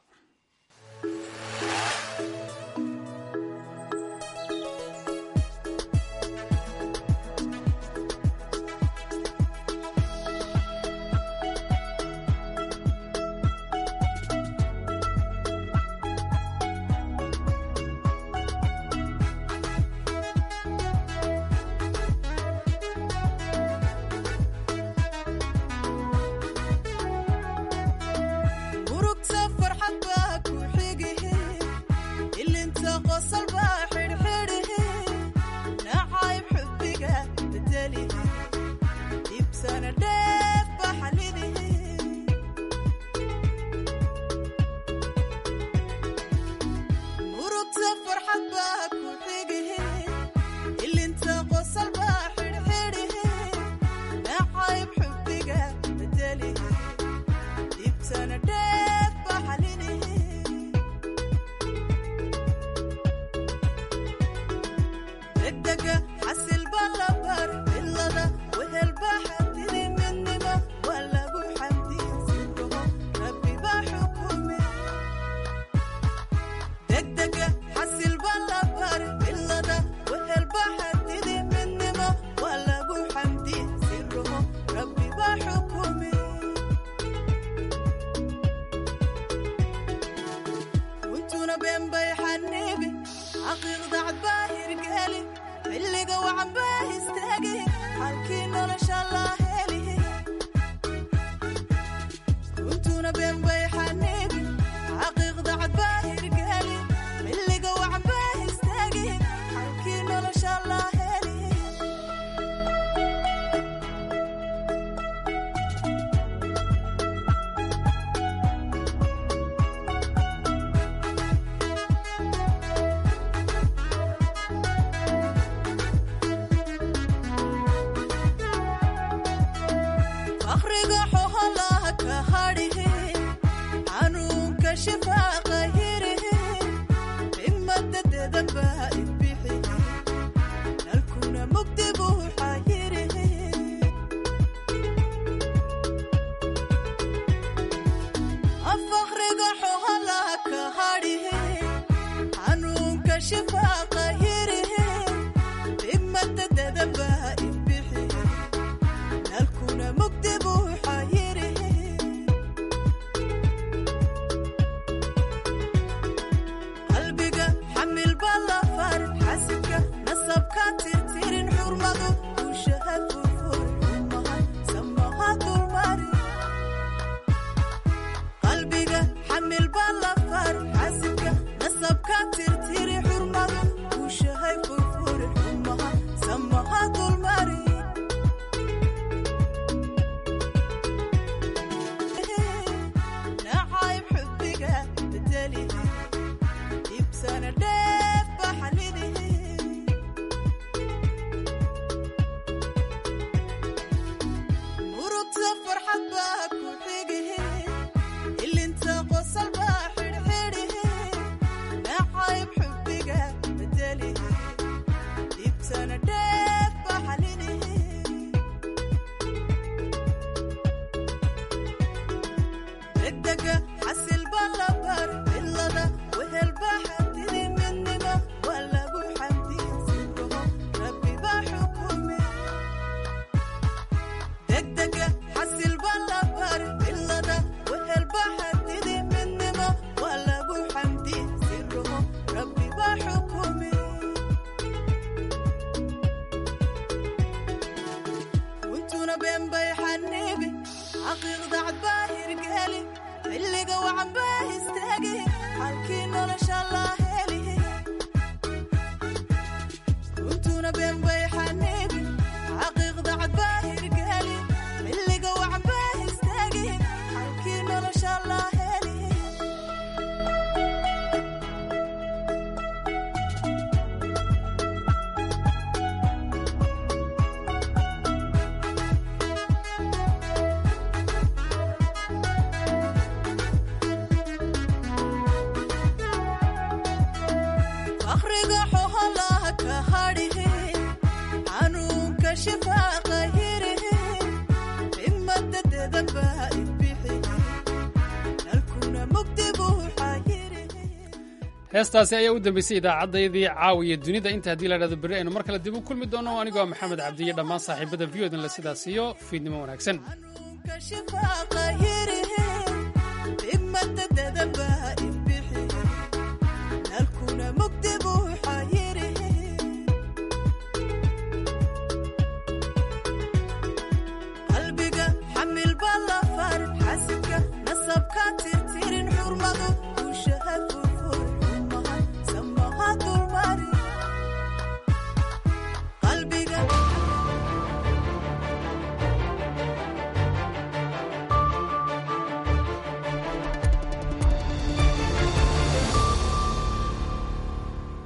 heestaasi ayaa u dambeysay idaacaddayadii caawiya dunida inta haddii la dhahdo berri aynu mar kale dib u kulmi doono anigoo maxamed cabdiye dhammaan saaxiibada v odan la sidaas iyo fiidnimo wanaagsan